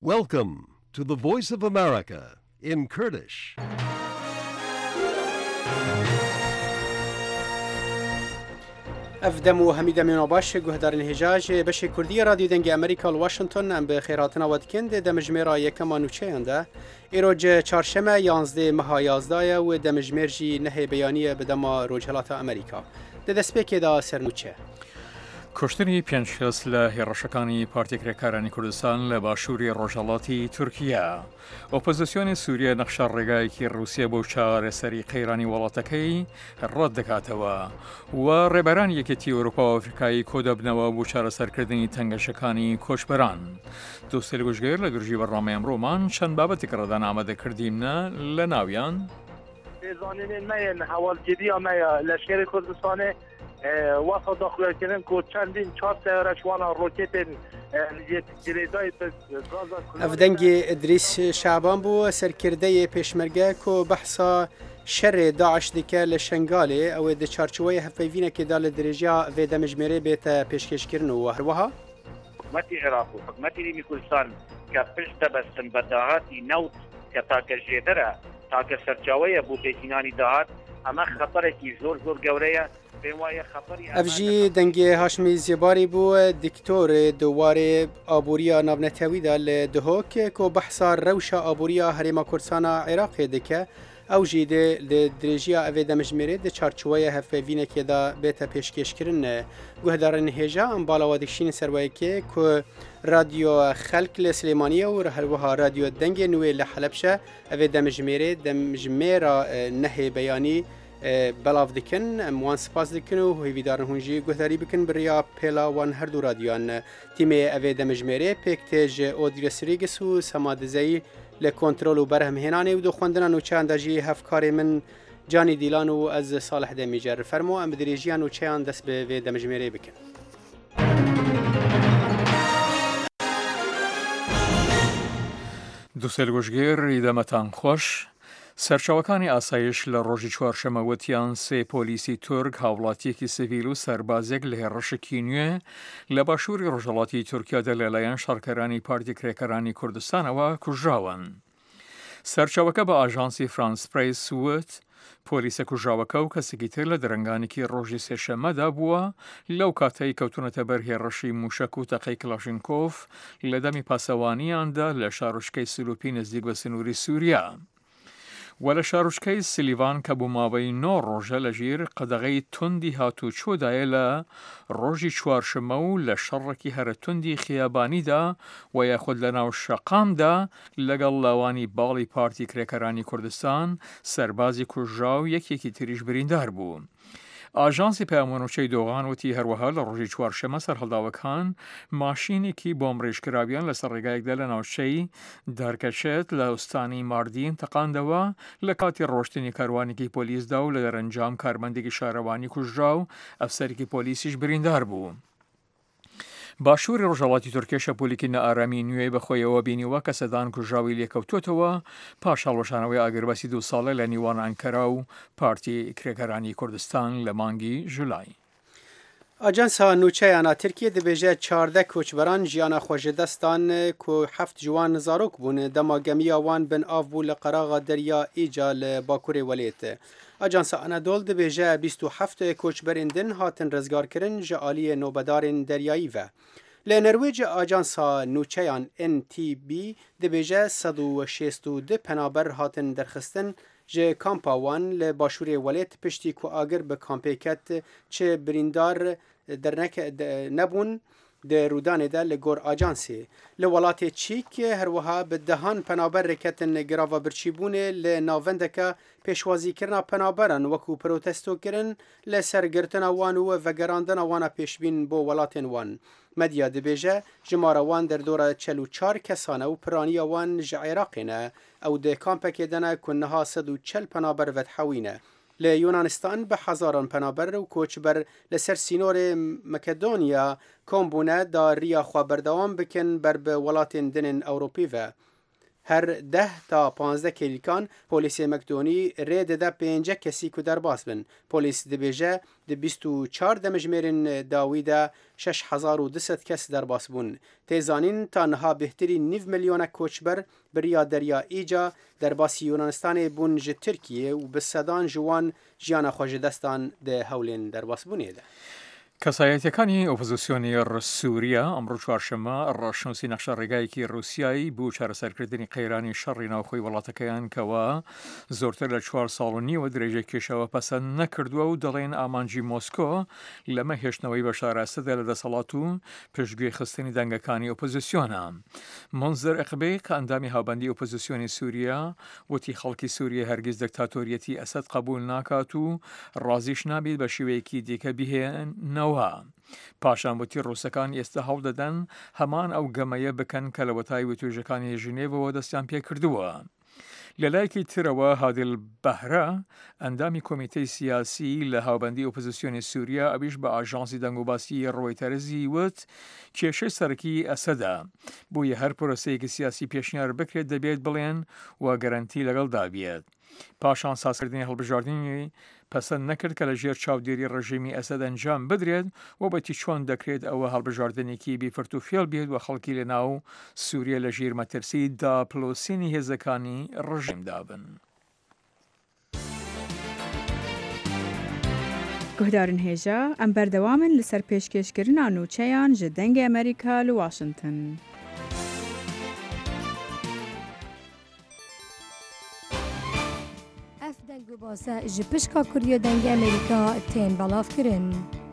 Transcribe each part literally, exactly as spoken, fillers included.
Welcome to the Voice of America in Kurdish. افدم و حمید من باش گهدار الهجاج بش کردی رادیو دنگ امریکا واشنطن ام به خیراتنا ودکند دمجمرا یکم نوچه انده ایروج چهارشنبه یازده ماه یازده و دمجمرجی نه بیانیه بدم روجهلات امریکا ددسپیک دا سرنوچه کشتنی پێنج کەس لە هێرشەکانی پارتیکرێکارانی کوردستان لە باشووری ڕۆژهەڵاتی تورکیا. ئۆپۆزیسیۆنی سووریە نەخشە ڕێگایەکی رووسیا بۆ چارەسەری قەیرانی وڵاتەکەی ڕەت دەکاتەوە و ڕێبەران یەکێتی ئەوروپا و ئەفریقایی کۆدەبنەوە بۆ چارەسەرکردنی تەنگەشەکانی کۆچبەران. دۆستێ گوژگەر لە گرژی بەڕنامەی ئەمڕۆمان چەند بابەتێک ڕەدان ئامادەکردیمە لە ناویان زانینên me yên hewalgiriya me ye leşkerê Kurdistanê wasa daxilkirin ku çendîn çar seyre şwana roketên girêdayê gaza افدنگی ادریس شعبان بو سرکردەی پێشمەرگە کو بەحسا شەرێ داعش دکە لە شنگالێ ئەوێ دە چارچوەی هەفەیڤینێکێدا لە درێژیا vê دەمەژمێرێ بێتە پێشکەشکردن و هەروەها حکومەتی عێراق و حکومەتی ریمی کوردستان کە پشت دەبەستن بە داهاتی نەوت کە تاکە ژێدەرە تاکە سەرچاوەیە بۆ پێکینانی داهات ئەمە خەتەرێکی زۆر زۆر گەورەیە. افجی دنگی هاشمی زیباری بو دکتور دوواره آبوریا نابنتویدا لدهوک کو بحثا روشا آبوریا هریما کردستان عراق دکه او جیده لدرجیا اوی دمجمره ده چارچوه هفوینه که دا بیتا پیشکش کرن گوهدارن هجا ام بالا ودکشین سروایی که که رادیو خلق لسلیمانیه و هروها رادیو دنگ نوی لحلبشه اوی دمجمره دمجمره نه بیانی بلاف دکن اموان سپاس دکن و هیویدارن هونجی گوهداری بکن بریا پیلا وان هر دو رادیوان تیمی اوی دمجمره پیکتیج اودیر سریگس و سمادزهی لکنترول و برهم هنانه و دو خوندنان و چند داجی هفکار من جانی دیلان و از صالح دمیجر فرمو ام بدریجیان و چند دست به وی دمجمره بکن دو سێلگۆژگێر ئیدەمەتان خۆش. سەرچاوەکانی ئاسایش لە ڕۆژی چوارشەمە وتیان سێ پۆلیسی تورک هاوڵاتیەکی سڤیل و سەربازێک لە هێرشێکی نوێ لە باشووری ڕۆژهەڵاتی تورکیادا لەلایەن شارکەرانی پارتی کرێکەرانی کوردستانەوە کوژراون. سەرچاوەکە بە ئاژانسی فرانس پرەیس وت پۆلیسە کوژراوەکە و کەسێکی تر لە دەرەنگانێکی ڕۆژی سێشەمەدا بووە لەو کاتەی کەوتونەتە بەر هێرشی موشک و تەقەی کلاشینکۆف لە دەمی پاسەوانیاندا لە شارۆچکەی سلوپی نزیک بە سنووری سووریا. و لە شارۆچکەی سلیڤان کە بوو ماوەی نۆ ڕۆژە لە ژێر قەدەغەی توندی هاتوچۆدایە لە ڕۆژی چوارشەمە و لە شەڕێکی هەرە توندی خیابانیدا و یاخود لە ناو شەقامدا لەگەڵ لاوانی باڵی پارتی کرێکەرانی کوردستان سەربازی کوژرا و یەکێکی تریش بریندار بوو. ئاژانسی پەیامۆنوچەی دۆغان وتی هەروەها لە ڕۆژی چوارشەمە سەرهەڵداوەکان ماشینێکی بۆ ڕێژکراویان لەسەر ڕێگایەکدا لە ناوچەی دارکەچێت لە ئوستانی ماردین تەقاندەوە لە کاتی ڕۆشتنی کاروانێکی پۆلیسدا و لە دەرەنجام کارمەندێکی شارەوانی کوژرا و ئەفسەرێکی پۆلیسیش بریندار بوو. باشووری ڕۆژهەڵاتی تورکیا شەپۆلێکی نەئارامی نوێی بەخۆیەوە بینیوە کە سەدان کوژراوی لێکەوتوتەوە پاش هەڵوەشانەوەی ئاگربەسی دوو ساڵە لە نیوان ئەنکەرا و پارتی کرێکەرانی کوردستان لە مانگی ژولای. ئاجانسا نوچەیانە ترکیە دەبێژێت چاردە کۆچبەران ژیانە خۆشەدەستان کو هەفت جوان زارۆک بوون دەماگەمیە وان بن ئاو بوو لە قەراغا دەریا ئیجا لە باکوورێ وەلێت. ئاجانسا ئەنەدۆڵ دەبێژە بیست و هەفت کۆچبەرên din hatin ڕێزگارkirin ji aliyê nûbedarên deryayî ve. Li Norwêcê ajansa nûçeyan N T B dibêje sed û şêst û du penaber hatin derxistin ji kampa wan li başûrê Welêt piştî ku agir bi kampê ket çi birîndar nebûn di rûdanê de li gor ajansê. Li welatê Çîk herwiha bi dehan penaberê ketin girava birçîbûnê li navendeka pêşwazîkirina penaberan wekû protestokirin li ser girtina wan û vegerandina wan a pêşbîn bo welatên wan. Medya dibêje jimara wan derdora çel û çar kesan e û piraniya wan ji Iraqê ne ew di kampekê de ne ku niha sed û çel penaber vedhewîne. Li Yunanistan bi hezaran penaber û koçber li ser sînorê Makedonya kom bûne da rêya xwe berdewam bikin ber bi welatên dinên Ewropî ve. هر ده تا پانزده کلیکان پلیسی مکدونی ری دده پینجه کسی که در باس بن. پلیس دبیجه ده بیست و چار دمجمرین داویده شش هزار و دویست کس در باس بون. تیزانین تنها بهتری نیو میلیون کوچبر بریا دریا ایجا در باس یونانستان بون ج ترکیه و بسدان جوان جیانا خوش دستان ده هولین در باس بونیه ده. کەسایەتیەکانی ئۆپۆزیسیۆنی سووریا ئەمڕۆ چوارشەممە ڕاشنووسی نەخشە ڕێگایەکی رووسایی بوو چارەسەرکردنی قەیرانی شەڕی ناوخۆی وڵاتەکەیان کەوا زۆرتر لە چوار ساڵ و نیوە درێژە کێشەوە پەسەند نەکردووە و دەڵێن ئامانجی مۆسکۆ لەمە هێشتنەوەی بەشار ئەسەدە لە دەسەڵات و پشتگوێ خستنی دەنگەکانی ئۆپۆزیسیۆنە. منزەر ئەقبێ کە ئەندامی هاوبەندی ئۆپۆزیسیۆنی سووریا وتی خەڵکی سووریا هەرگیز دەکتاتۆریەتی ئەسەد قبول ناکات و ڕازیش نابێت بە شێوەیەکی دیکە بهێنەوە. پاشان وتی ڕووسەکان ئێستا هەوڵ دەدەن هەمان ئەو گەمەیە بکەن کە لە وەتای وتوێژەکانی ژنێڤەوە دەستیان پێ کردووە. لە لایەکی ترەوە هادل بەهرە ئەندامی کۆمیتەی سیاسی لە هاوبەندی ئۆپۆزیسیۆنی سووریا ئەویش بە ئاژانسی دەنگوباسی ڕۆیتەرزی وت کێشەی سەرەکی ئەسەدا بۆیە هەر پرۆسەیەکی سیاسی پێشنیار بکرێت دەبێت بڵێن و گەرەنتی لەگەڵدا بێت. پاشان سازکردنی هەڵبژاردننی پەسەند نەکرد کە لە ژێر چاودێری ڕژیمی ئەسەد ئەنجام بدرێت و بەتی چۆن دەکرێت ئەوە هەڵبژاردنێکی بیفرت و فێڵ بێت و خەڵکی لە ناو سووریا لە ژیر مەترسی داپلۆسینی هێزەکانی ڕژیمدا بن. گهدارن هێژە ئەم بەردەوامن لەسەر پێشکەشکردنا نووچەیان ji dengê ئەمریکا li Washington. Basa ji pişka Kuriya dengê Amerîka tên belavkirin.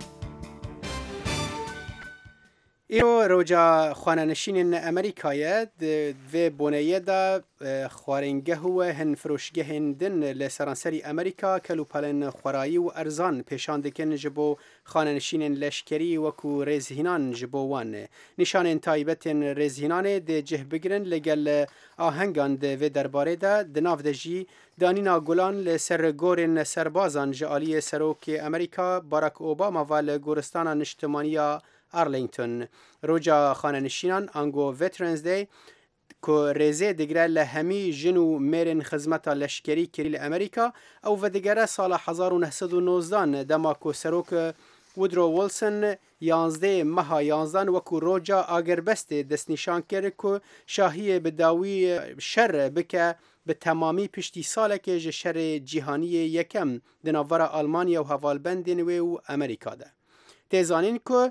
ایرو روجا خواننشینین امریکایه و بونیه دا خوارنگه و هن فروشگه هندن لسرانسری امریکا کلو پلن خورایی و ارزان پیشان دکن جبو خواننشینین لشکری وکو ریزهینان جبو وان. نشان تایبتین ریزهینان ده جه بگرن لگل آهنگان ده و درباره دا دناف ده جی دانینا گولان لسر گورن سربازان جعالی سروک امریکا باراک اوباما و لگورستان نشتمانیا آرلینگتون. روجا خاننشینان انگو ویترنز دی که ریزه دیگره لهمی جنو میرن خدمت لشکری کریل امریکا او و دیگره سال هزار و نهصد و نوزده دما که سروک وودرو ویلسون یانزده مها یانزدان وکو روجا آگربست دست نشان کرد که شاهی بداوی شر بکه به تمامی پشتی ساله که شر جهانی یکم دناور آلمانیا و هوالبندین و امریکا ده. تیزانین که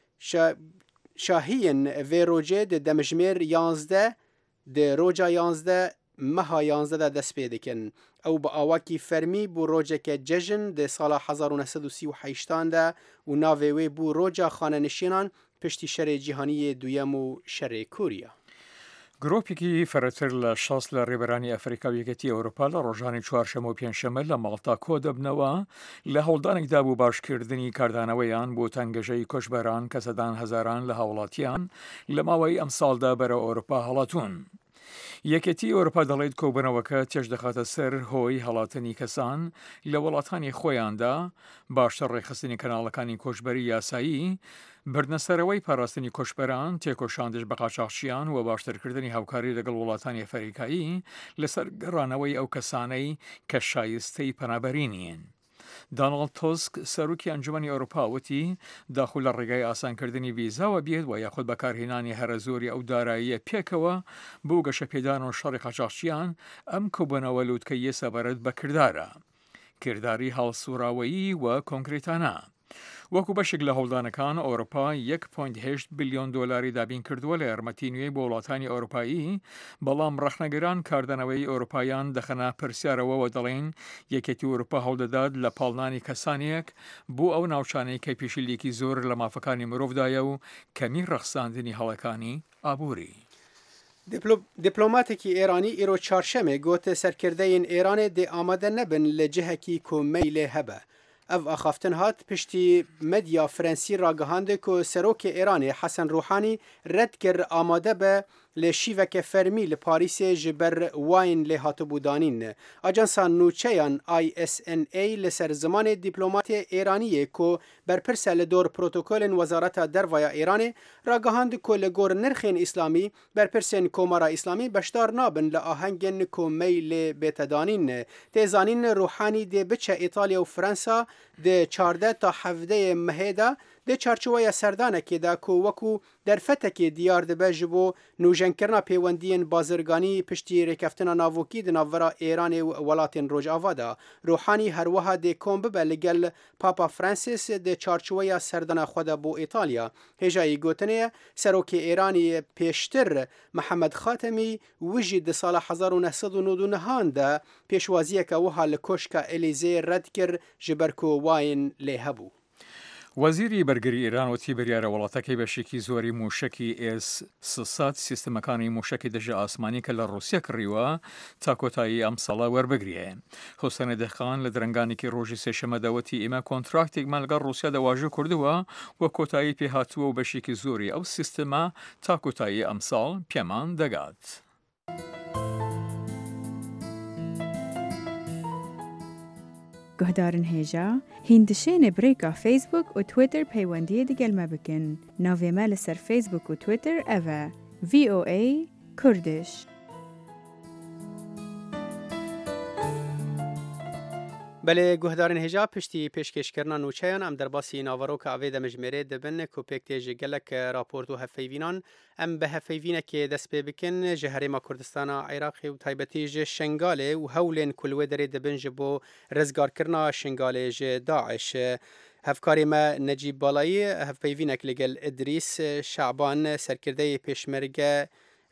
شاهین و روجه ده دمجمیر یانزده ده روجا یانزده مها یانزده ده دست پیدا کن او با آواکی فرمی بو روجه که جشن ده سال هزار و نهصد و سی و هشت ده و ناوی بو روجا خانه نشینان پشتی شر جهانی دویم و شر کوریا. گرۆپێکی فەرەتر لە شەست لە ڕێبەرانی ئەفریقا و یەکێتی ئەوروپا لە ڕۆژانی چوارشەمە و پێنجشەمە لە ماڵتا کۆ دەبنەوە لە هەوڵدانێکدا بوو باشکردنی کاردانەوەیان بۆ تەنگەژەی کۆچبەران کە سەدان هەزاران لە هاوڵاتیان لە ماوەی ئەم ساڵدا بەرەو ئەوروپا هەڵاتون. یەکێتی ئەوروپا دەڵێت کۆبنەوەکە تێش دەخاتە سەر هۆی هەڵاتنی کەسان لە وڵاتانی خۆیاندا باشتر ڕێخستنی کەناڵەکانی کۆچبەری یاسایی بردنەسەرەوەی پاراستنی کۆچبەران تێکۆشاندش بە قاچاقچیان و باشترکردنی هاوکاری لەگەڵ وڵاتانی ئەفریقایی لەسەر گەڕانەوەی ئەو کەسانەی کە شایستەی پەنابەرینین. دانالد تۆسک سەرۆکی ئەنجومەنی ئەوروپا وتی داخل لە ڕێگای ئاسانکردنی ڤیزاوە بێت و یاخود بەکارهێنانی هەرە زۆری ئەو داراییە پێکەوە بۆ گەشەپێدان و شەڕی قاچاقچیان ئەم کۆبوونەوە لووتکەیە سەبارەت بە کردارە کردداری هەڵسوراوەیی و کۆنکرێتانە. وەکو بەشێک لە هەوڵدانەکان ئەوروپا یەک پۆینت هەشت بیلیۆن دۆلاری دابین کردووە لە یارمەتی نوێی بۆ وڵاتانی ئەوروپایی بەڵام ڕەخنەگەران کاردانەوەی ئەوروپایان دەخەنە پرسیارەوە و دەڵێن یەکێتی ئەوروپا هەوڵدەدات لە پاڵنانی کەسانێک بۆ ئەو ناوچانەی کە پیشیلێکی زۆر لە مافەکانی مرۆڤدایە و کەمی ڕەخساندنی هەڵەکانی ئابووری. دیپلۆماتێکی ئێرانی ئیرۆ چارشەمێ گوتە سەرکردەیەن ئێرانێ دێ ئامادە نەبن لە جهەکی کۆمەی لێ هەبە. اف اخافتن هات پشتی مدیا فرانسی راگهانده که سروک ایرانی حسن روحانی رد کر آماده به لشیوک فرمی لپاریس جبر واین لهاتو بودانین. اجانسا نوچیان آی اس ان ای لسر زمان دیپلومات ایرانی کو برپرس لدور پروتوکول وزارت درویا ایران راگهاند کو لگور نرخین اسلامی برپرسین کومارا اسلامی بشدار نابن لآهنگن کو میل بتدانین. تیزانین روحانی دی بچه ایتالیا و فرانسا دی چارده تا هفده مهیده د چارچوبه سردانه دا کو وکو در فتک دیار د بجبو نوجنکرنا پیوندین بازرگانی پشتی رکفتنا ناوکی د ناورا ایران ولاتین روج آوادا. روحانی هر وها د کومب بلگل پاپا فرانسیس د چارچوبه سردانه خود بو ایتالیا. هجای گوتنه سروک ایرانی پیشتر محمد خاتمی وجی د سال هزار و نهصد و نود و نه ده پیشوازی که وها لکشک الیزه رد کر جبرکو واین لهبو. وەزیری بەرگری ئێران وتی بەریارە وڵاتەکەی بەشێکی زۆری موشکی ئێس سسات سیستەمەکانی موشکی دەژە ئاسمانی کە لە ڕووسیا کڕیوە تا کۆتایی ئەم ساڵە وەربگرێ. حوسێن دەخان لە درەنگانێکی ڕۆژی سێشەمەدەوەتی ئێمە کۆنتراکتێکمان لەگەڵ ڕووسیا دەواژە کردووە و کۆتایی پێهاتووە و بەشێکی زۆری ئەو سیستەمە تا کۆتایی ئەم ساڵ پێمان دەگات. گهدارن هیجا هندشین بریکا فیسبوک و تویتر پیوندی دیگل مبکن. ناوی مال سر فیسبوک و تویتر اوه وی او ای کردش. بله گهدارن هجا پشتی پیشکش کردن نوچیان ام در باسی ناورو که اوید مجمره دبن که پکتیج گلک راپورتو هفیوینان ام به هفیوینه که دست پی بکن جهره ما کردستان عراقی و تایبتی جه شنگاله و هولین کلوه داره دبن جبو رزگار کرنا شنگاله جه داعش. هفکاری ما نجیب بالایی هفیوینه که لگل ادریس شعبان سرکرده پیشمرگه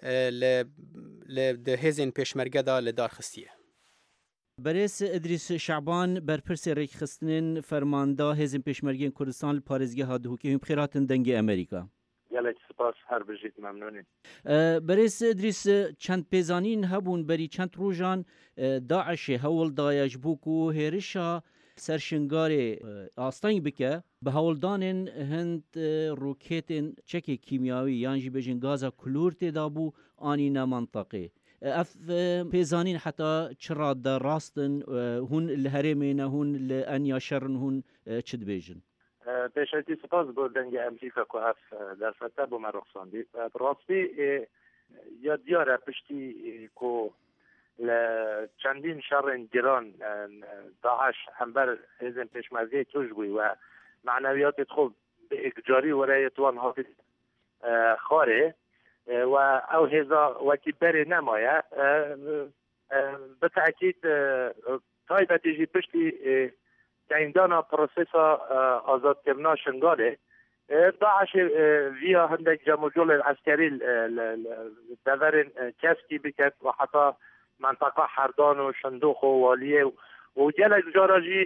لدهزین پیشمرگه دا لدار خستیه. برس ادریس شعبان برپرس ریک خستنین فرمانده هزم پیشمرگی کردستان پارێزگە هادهوکی هم بخیراتن دنگ امریکا. گلک سپاس هر بجید ممنونی. برس ادریس چند پیزانین هبون بری چند روزان داعش هول دایج بوکو هرشا سرشنگار آستانگ بکه به هولدانن هند روکیتن چکی کیمیاوی یانجی بجن گازا کلور تدابو آنینا منطقه. اف پیزانین حتی چرا در راستن هون الهرمین هون لانیا شرن هون چد بیجن پیشتی سپاس بردن که امریکا که اف در فتح با من رخصاندی راستی یا دیاره پشتی که چندین شرن گران داعش هم بر هزم پیشمرگی توش بوی و معنویات خوب به اکجاری ورای توان حافظ خاره و او هزا وکی بری نمایه به تأکید تایبتی جی پشتی کهیندانا پروسیسا آزاد کرنا شنگاله داعش ویا هندک جموجول العسکری دورن کسکی بکت و حتی منطقه حردان و شندوخ و والیه و جلک جاراجی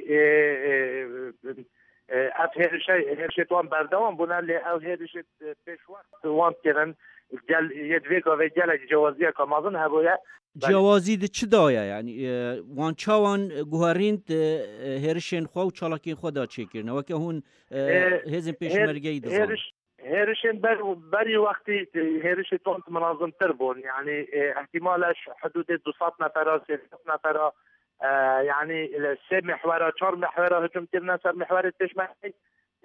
اف هرشت وان بردوان بونن لی او هرشت پیش وقت وان کرن جل يدويكو في جلك جوازية كمازن هبويا جوازي ده چه دايا يعني وان چاوان گوهرين هرشين خو چالاكين خدا چكرنا وكه هون هزم پیشمرگی دزان هرشين بر بري وقتي هرشين تونت منظم تربون يعني احتمالش حدود دوصد نفر ست نفر يعني سه محور چهار محور هجوم كرنا سر محور پیشمرگی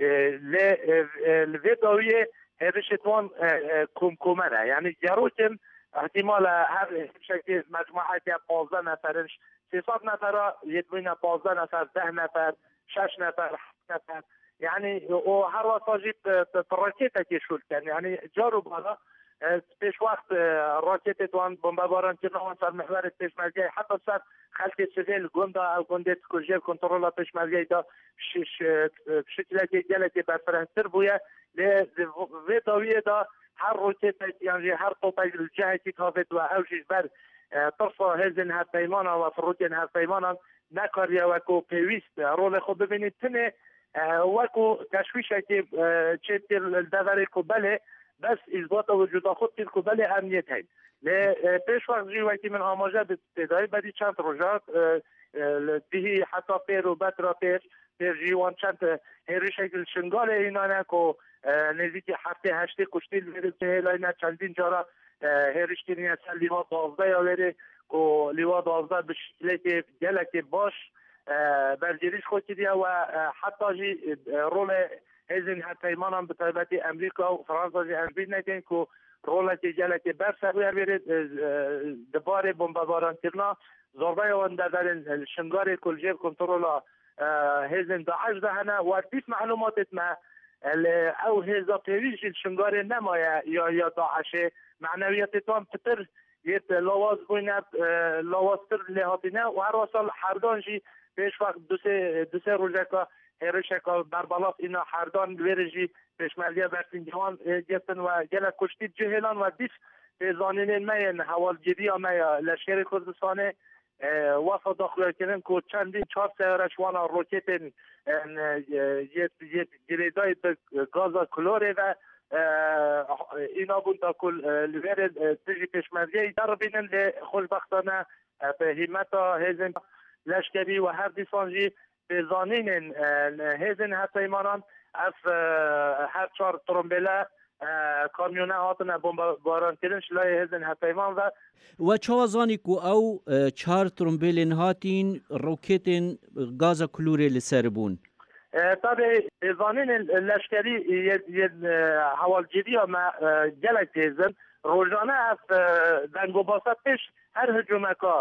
لفيدوية هرشتوان کمکمره یعنی جروتن احتمال هر شکل مجموعه پانزده نفرش سیصد نفر یدوین پانزده نفر ده نفر شش نفر هفت نفر یعنی و هر وقت جیب راکت که شد کن یعنی جارو بالا پیش وقت راکت توان بمباران کنان سر محور پیشمرگی حتی سر خلق سیویل گنده او گنده تکوژیر کنترول پیشمرگی دا شکلکی گلکی برفرهتر بویه و داویه دا هر روکت یعنی هر طوطه جهتی کافت و اوشش بر طرفا هزن هر پیمانا و فروکن هر پیمانا نکاریه وکو پیویست رول خود ببینید تنه وکو تشویشه که چه تیر دوره که بله بس اثبات وجود خود تیر که بله امنیت هید پیش وقت جی وکی من آماجه به تدایی بدی چند روژات دیهی حتی پیر و بط را پیر پیر جیوان چند هری شکل شنگال اینانه که نزدیک هفته هشته کشتیل میره که هلاینا چندین جارا هێرشکردنیە سەر لیوا دازدەیە وێرێ و لیوا دازدە bi şekilekê gelekê baş bercerîş xwe kiriye we heta jî rolê hêzên herpeymanan bi taybetî Emerîka û Fransa jî ez bîr nekin ku rolekê gelekê berser wêrê di barê bombebarantirina zorbeya wan derderên şingarê ku li jêr kontrola hêzên Daeş de hene we dît melumatê me ew hêza pêwî jî şingarê nemaye ya ya Daeşê معنویت تام پتر یه لواز بوینه لوازتر لحاظینه و هر واسه هردان جی پیش وقت دو سه دو سه روزه که هرشه که بربلاف اینا هردان ویرجی پیشمردیه برسین جوان گفتن و گله کشتی جهلان و دیس زانینین مین حوالگیری همه لشکر کردستانه واسه داخل کردن که چندین چهار سیاره شوانا روکتین یه گریدای گاز کلوره و اینا بود تا کل لور تجی پشمردی در بینن ل خوشبختانه به همت هزن لشکری و هر دیسانجی به زانین هزن هتایمانان از هر چهار ترومبله کامیونه هاتن بمباران کردن شلای هزن هتایمان و و چوازانی کو او چهار ترومبلین هاتین روکتین گاز کلوری لسربون tabii زانین لشکری یه حوالگیری ما گلک دیزن روزانه از دنگو باسط پیش هر هجومه که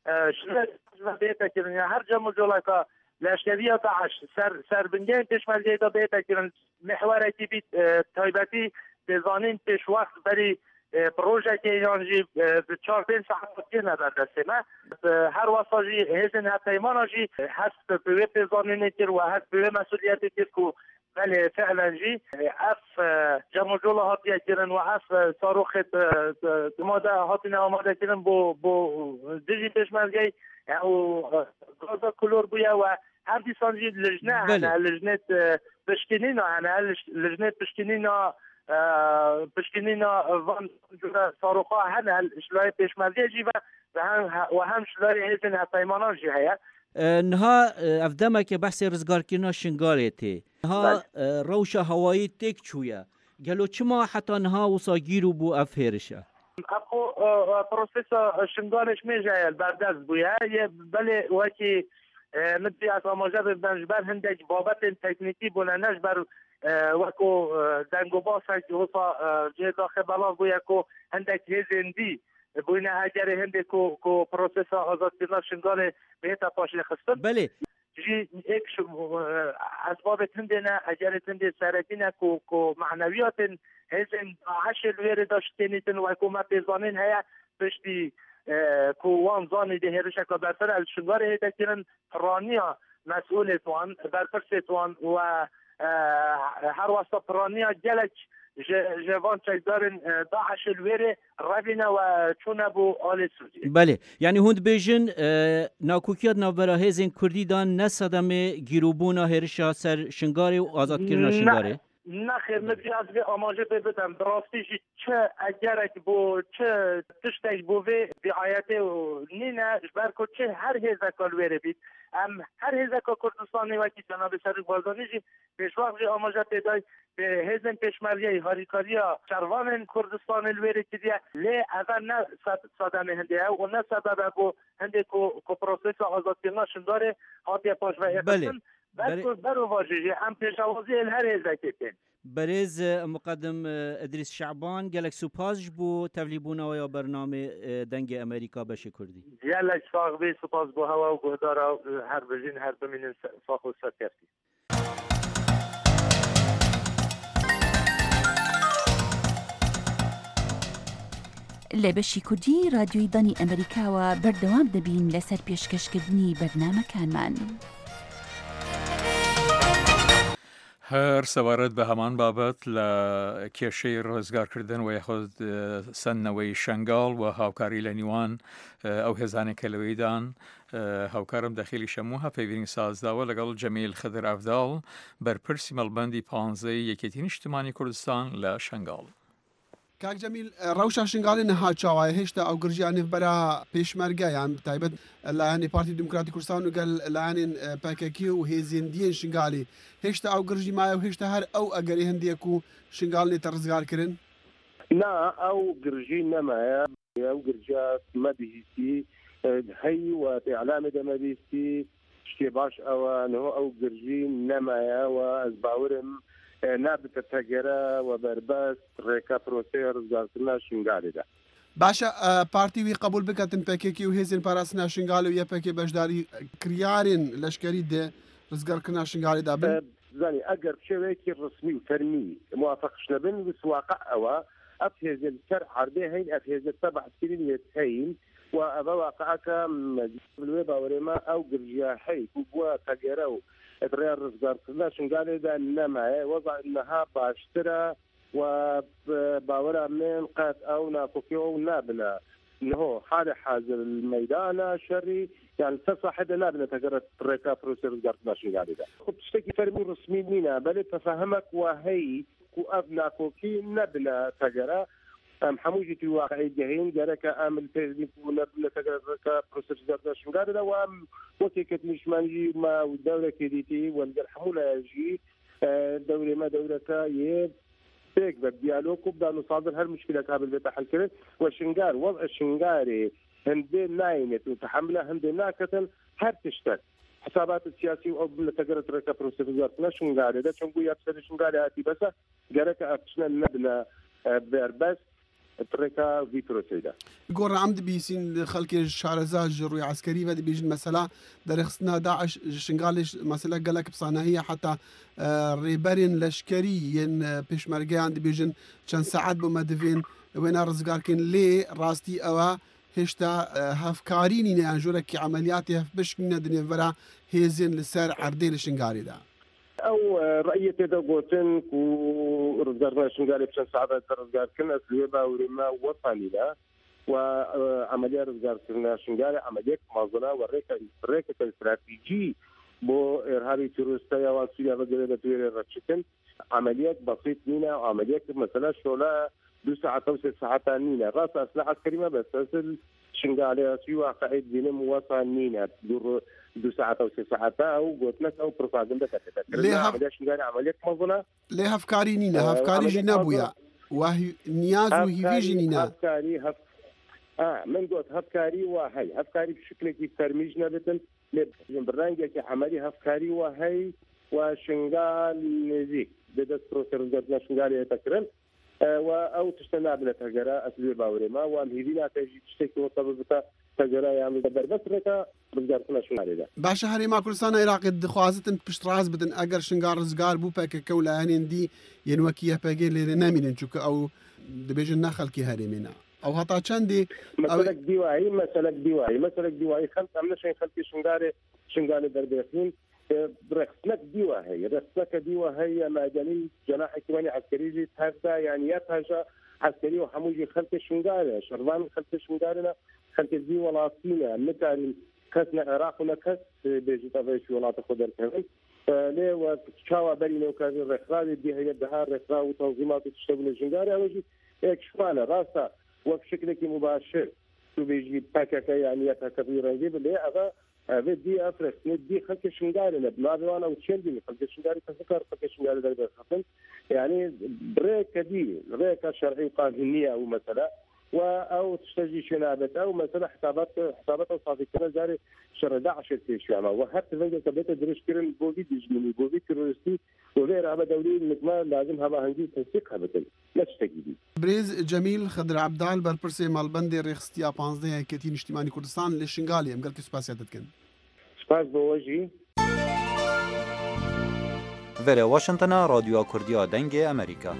شنه بیتا کرن یا هر جمع جوله که لشکری داعش سر سربنگین پیش ملگه دا بیتا کرن محوره کی بیت تایبتی زانین پیش وقت بری پروژه که یانجی چهار پنج ساعت که ندار دسته ما هر واسه جی هزین هتایمان جی هست به پیزانینه کر و هست به مسئولیت کر که بله فعلا جی اف جمع جول هاتیه کرن و اف صاروخت دماده هاتینه آماده کرن بو بو دیجی پیشمرگی او گازا کلور بویا و هر دیسان جی لجنه هنه لجنه بشکنینا هنه لجنه بشکنینا پشکنینا وان جورا صاروخا هنه شلای پیشمردی جی و هم شلای هیزن هتایمانان جی هیا نها افدما که بحث رزگار کردن شنگاره تی نها روش هوایی تک چویا گلو چما حتی نها وصا گیرو بو افهرشه اپو پروسس شنگارش میجه بردست بویا یه بله وکی مدی از آماجه بنجبر هندک بابت تکنیکی بولنش بر وکو دنگو باسه که وصا جه داخل بلاف بویا که هندک هزندی بوینه اگر هنده که پروسس آزاد کردن شنگار بهتا پاشل خستن بله جی ایک اسباب تنده نه اگر تنده سرکی نه که معنویات هزن عشر ویر داشتینیتن و حکومت زانین هیا پشتی که وان زانی ده هرشه که برتر از شنگار هیتا کرن پرانیا مسئول توان برتر سیتوان و هر واسطه پرانیا گلک جوان چکدارن داعش الویره رابینه و چونه بو آل سوزی بله یعنی هند بیجن ناکوکیات نوبرا هزین کردی دان نسادم گیروبونا هرشا سر شنگاره و آزاد کردن شنگاره نه خیر مدی از به آماجه بدم براستی جی چه اگرک بو چه تشتک بو وی رعایت و نینه جبر کو چه هر هزا کالویره بید ام هر هزا که کردستانی وکی جناب سرک بازانی جی پیشواق جی آماجه پیدای به هزن پیشمریه هاریکاریا چروان کردستان الویره کدیه لی اول نه سادم هنده و نه سادم بو هنده که پروسس آزاد کردن شنگاره هاتی پاش و اقسن بله برو واجهی هم پیشاوازی هر هزا کتن برز مقدم ادریس شعبان گلک سپاس بو تبلیبونا و یا برنامه دنگ امریکا بشه کردی گلک ساق بی سپاس بو هوا و گهدارا هر بجین هر بمینن ساق و سر کردی لە بەشی کوردی رادیۆی دانی ئەمریکاوە بەردەوام دەبین لەسەر پێشکەشکردنی بەرنامەکانمان. هەر سەبارەت بە هەمان بابەت لە کێشەی ڕزگارکردن و یاخود سندنەوەی شەنگاڵ و هاوکاری لە نیوان ئەو هێزانێکە لەوەیدان هاوکارم دەخیلی شەموو هەپەیوینی سازداوە لەگەڵ جەمیل خدر ئەفداڵ بەرپرسی مەڵبەندی پانزەی یەکێتی نیشتمانی کوردستان لە شەنگاڵ. کاک جەمیل ڕەوشە شنگاڵی نەها چاوایە هێشتا ئەو گرژیانێ بەرا پێشمەرگەیان تایبەت لایەنی پارتی دموکراتی کوردستان و گەل لایەنێن پەکەکی و هێزیێندیên شنگاڵی هێشتا ئەو گرژی مایە و هێشتا هەر ئەو ئەگەری هەندێک و شنگاڵ نێتە ڕزگارکردن نا او گرژی نمایا او گرجات مدهیسی هی و اعلام دمدیسی شتی باش او نه او گرژی نمایا و از باورم نابت تغیرا و برباس ریکا پروسیر زارتنا شنگالی ده باشە پارتیوی قبول بکەتن پێکێکی و هێزین پاراستنا شنگال و یەپێکی بەشداری کریارین لەشکری دێ ڕزگارکردنا شنگالیدا بن زانی ئەگەر شێوەیەکی ڕسمی و فەرمی موافقش نەبن وسواقع ئەوە ئەف هێزن سەر عەردێ هەین ئەف هێزە تەبع سکرین لێت هەین و ئەوە واقعەکە لێ باوەڕێمە ئەو گرژیا هەی و بووە تەگەرە و ئەدڕیا ڕزگارکردنا شنگالێدا نەمایە وەضع ئینەها باشترە و باورا من قد او ناكوكيو نابنا انه حال حاضر الميدان شري يعني تصحد نابنا تقرر تريكا بروسير زارتنا شنغالي ده خب تشتكي فرمي رسمي لينا بل تفهمك وهي كو ابنا كوكي نابنا تقرر ام حموجتي واقعي جهين جارك امل تزني ونابنا تقرر تريكا بروسير زارتنا شنغالي ده وام وكي كتنش مانجي ما والدولة كديتي والجر حمولة يجي دولة ما دولة كايب بيك بديالوج وبدا نصادر هالمشكله قبل بتحل كده وشنغار وضع الشنغاري هندي ناينت وتحملها هندي ناكتن هر تشتت حسابات السياسي او بالتجربه تركا بروسيفزات شنغاري ده شنقو يابسل شنغاري هاتي بس جرك اكشن نبنا بربس تركا فيتروسيدا گۆڕ عەمد بیسین خەڵکی شارەزا ژڕووی عسکەری و دەبێژن مەسەلا دەرەخستنا داعش شنگالیش مەسەلە گەلک پسانەهەیە حتا ڕێبەرین لەشکەری یەن پێشمەرگەیان دەبێژن چەند سەعات بۆمە دەبێن وێنە ڕزگارکردن لێ ڕاستی ئەوە هێشتا هەفکاری نینە یان ژۆرێکی عەمەلیاتی هەفبەشکینە دنێڤەرە هێزین لەسەر عەردەی لە شنگاریدا او رأيتي دا قوتن كو رزقارنا شنقالي بشان ساعات رزقار كنا سلوبا ورما وطني لا وعملية رزقار كنا شنقالي عملية مازنا وريكا ريكا استراتيجي بو إرهابي تروستايا وانسوليا وقلبة تويري رتشكن عملية بسيط نينا وعملية مثلا شولا دو ساعات أو ست ساعات نينا راس أسلحة كريمة بس أسل شنقالي سيوا قاعد بينم وطن نينا دور دو ساعات او سه ساعات او قلت لك او بروباغندا كتبت ليه عمليه شنغاري عمليه منظمه ليه هفكاري نينا هفكاري جينا بويا وهي نياز وهي جينا هفكاري هف اه من قلت هفكاري وهي هفكاري بشكل كي ترميجنا بتن برانجا كي عمليه هفكاري وهي وشنغال نزيك بدت بروسير شنغالي تكرم او تشتنا بلا تجرا اسبوع باورما وامهيدينا تجي تشتكي وطببتا تجرا يعني بربس ركا رزگارتنا شنغالي ده باش هەرێما کوردستان عێراقی دخوازتن پشت ڕاست بدن ئەگەر شنگار ڕزگار بوو پێکەکە و لایەنێن دی یەنوەکی هەپێگەی لێرە نامینن چونکە ئەو دەبێژن نەخەڵکی هەرێمێنە ئەو هەتا چەندێ مەسەلەك دیوایی مەسەلەک دیوایی مەسەلەک دیوایی خەڵک ئەم نەشین خەڵکی شنگارێ شنگالێ دەربێخین رخصنك ديوة هي رخصنك ديوة هي مدني جناح كماني عسكري جي تهزا يعني يتهجا عسكري وحموجي خلق شنغاري شربان خلق شنغارنا خلق دي ولاتينا مثل كسنا العراق ولا كس بيجي طبيعي ولات خضر كمان ليه وشاوا بري لو كان الرخاء دي هي الدهار الرخاء وتنظيمات تشتغل الشنغاري اوجي هيك شمالة راسا وبشكل مباشر بيجي باكاكا يعني يتكبير نجيب اللي هذا هذا دي افرس ندي خلق شنغاري نبنادوانا وتشندي خلق شنغاري تذكر خلق شنغاري ده خطن يعني بريك دي بريك شرعي قانونيه او مثلا او تشتجي شنابت او مثلا حسابات حسابات صافي كنا جاري شهر داعش التيشيما وحتى فنجة كبيت درش كرن بوفي دجمني بوفي تيرورستي وغير هذا دولي نكما لازم هذا هنجي تنسيق هبتل لا تشتكي بريز جميل خضر عبدال برپرسي مالبندي ريخستيا پانزده كتين اجتماعي كردستان لشنغالي ام قلت سپاسياتتكن سپاس بوجهي وره واشنطن راديو كرديا دنگ امريكا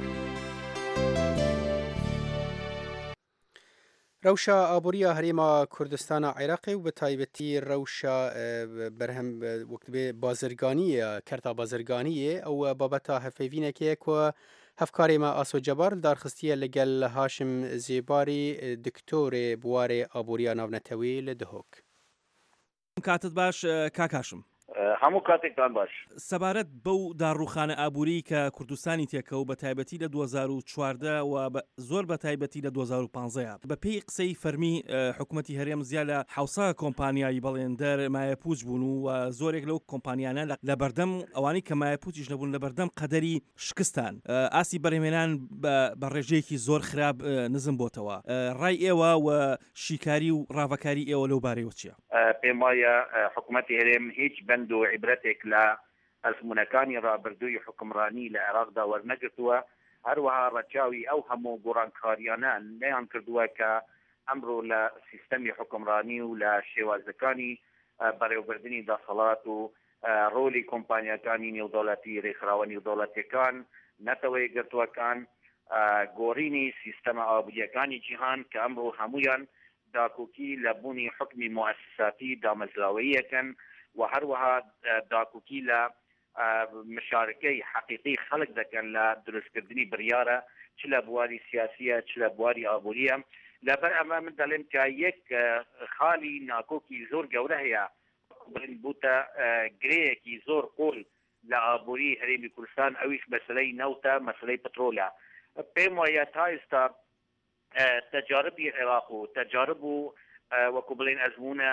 روشا آبوریا هریما کردستان عراقی و به تایبەتی روشا برهم وقت به بازرگانی کرتا بازرگانی او بابتا هفیوینکی که هفکاری ما آسو جبار دارخستیه لگل هاشم زیباری دکتور بوار آبوریا ناونتوی لدهوک کاتت باش کاکاشم هەموو کاتێکتان باش. سەبارەت بەو داڕوخانە ئابووری کە کوردستانی تێکەوت بە تایبەتی لە دوو هەزار و چواردە و زۆر بە تایبەتی لە دوو هەزار و پانزە بە پێی قسەی فەرمی حکوومەتی هەرێم زیاد لە حوسا کۆمپانیایی بەڵێندەر مایەپووچ بوون و زۆرێک لەو کۆمپانیانە لە بەردەم ئەوانی کە مایەپووچیش نەبوون لە بەردەم قەدەری شکستان ئاسی بەڕێمێنان بە ڕێژەیەکی زۆر خراپ نزم بۆتەوە. ڕای ئێوە و شیکاری و ڕاوەکاری ئێوە لەو بارەیەوە چییە؟ پێم وایە حکوومەتی هەرێم هیچ بەند و عیبرەتێک لە ئەزمونەکانی ڕابردووی حکمڕانی لە عێراقدا وەرنەگرتووە، هەروەها ڕەچاوی ئەو هەموو گۆڕانکاریانە نەیان کردووە کە ئەمڕۆ لە سیستەمی حکمڕانی و لە شێوازەکانی بەڕێوەبردننی دەسەڵات و ڕۆلی کۆمپانیەکانی نێودەوڵەتی ڕێکخراوە نێودەوڵەتیەکان نەتەوەی گرتووەکان گۆڕینی سیستەمە ئابووریەکانی جیهان کە ئەمڕۆ هەمویان داکوکی لە بوونی حکمی موسساتی دامەزراوەیەکەن و هەروەها داکوکی لە مشارکەی حەقیقی خەڵک دەکەن لە دروستکردنی بڕیارە چ لە بواری سیاسیە چ لە بواری ئابووریە. لەبەر ئەمە من دەڵێم کە یەک خاڵی ناکۆکی زۆر گەورە هەیە بوتە گرەیەکی زۆر قۆل لە ئابووری هەرێمی کوردستان، ئەویش مەسلەی نەوتە مەسلەی پەترۆلە. پێم وایە تا ئێستا تەجاربی عێراق و تەجارب و وەکو بڵێن ئەزمونە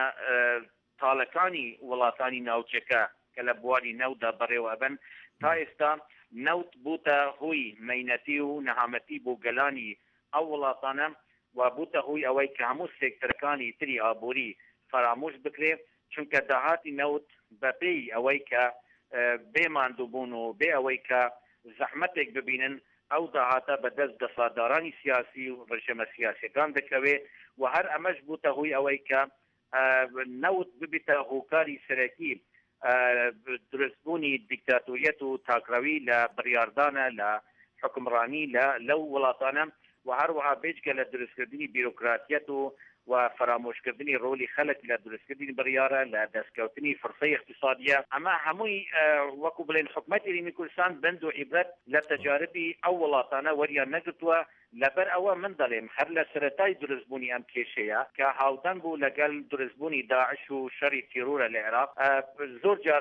تاڵەکانی وڵاتانی ناوچەکە کە لە بواری نەودا بەڕێوە ئەبن تا ئێستا نەوت بوتە هۆی مەینەتی و نەهامەتی بۆ گەلانی ئەو وڵاتانە و بوتە هۆی ئەوەی کە هەموو سێکتەرەکانی تری ئابووری فرامۆش بکرێ، چونکە داهاتی نەوت بەپێی ئەوەی کە بێماندوو بوون و بێ ئەوەی کە زەحمەتێک ببینن ئەو داهاتە بەدەست دەسەڵاتدارانی سیاسی و ڕژێمە سیاسیەکان دەکەوێ و هەر ئەمەش بوتە هۆی ئەوەی کە نەوت ببیتە هۆکاری سەرەکی دروستبوونی دیکتاتۆریەت و تاکراوی لە بڕیاردانە لە حکمڕانی لەو وڵاتانە و هەروەها بێجگە لە دروستکردنی بیرۆکراتیەت و و فرامۆشکردنی ڕۆلی خەڵک لە دروستکردنی بڕیارە لە دەستکەوتنی فرسەی اقتصادیە. ئەمە هەمووی وەکو بڵێن حکوومەتی هەرێمی کوردستان بند و عیبرەت لە تەجاربی ئەو وڵاتانە وەریان نەگرتووە. لەبەر ئەوە من دەڵێم هەر لە سەرەتای دروستبوونی ئەم کێشەیە کە هاودەنگ بوو لەگەڵ دروستبوونی داعش و شەڕی تیرۆرە لە عێراق، زۆر جار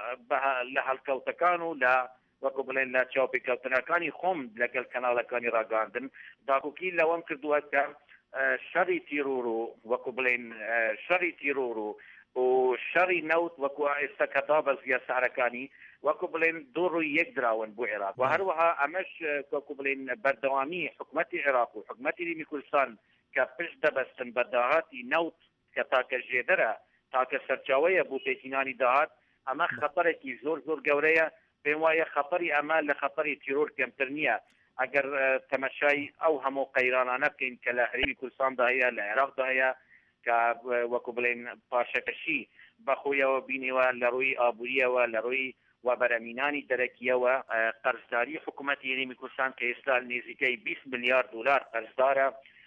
لە هەڵکەوتەکان و لە وەکو بڵێن لە چاوپێکەوتنەکانی خۆم لەگەڵ کەناڵەکانی ڕاگەاندن داکوکی لەوەم کردووە کە شەڕی تیرۆر و وەکو بڵێن شەڕی تیرۆر و و شەڕی نەوت وەکو ئێستا کەتا بە زیاسارەکانی وەکو بڵێن دوو ڕووی یەک دراون بۆ عێراق و هەروەها ئەمەش وەکو بڵێن بەردەوامی حکوومەتی عێراق و حکوومەتی هەرێمی کوردستان کە پشت دەبەستن بە داهاتی نەوت کە تاکە ژێدەرە تاکە سەرچاوەیە بۆ پێکینانی داهات، ئەمە خەتەرێکی زۆر زۆر گەورەیە. پێم وایە خەتەری ئەمە لە خەتەری تیرۆر کەمتر نییە ئەگەر تەمەشای ئەو هەموو قەیرانانە بکەین کە لە هەرێمی کوردستاندا هەیە لە عێراقدا هەیە کە وەکو بڵێن پاشەکەشی بەخۆیەوە بینیوە لە ڕووی ئابووریەوە لە ڕووی وەبەرەمینانی دەرەکیەوە قەرزداری حکوومەتی هەرێمی کوردستان کە ئێستا نزیکەی بیست ملیارد دلار قەرزدارە.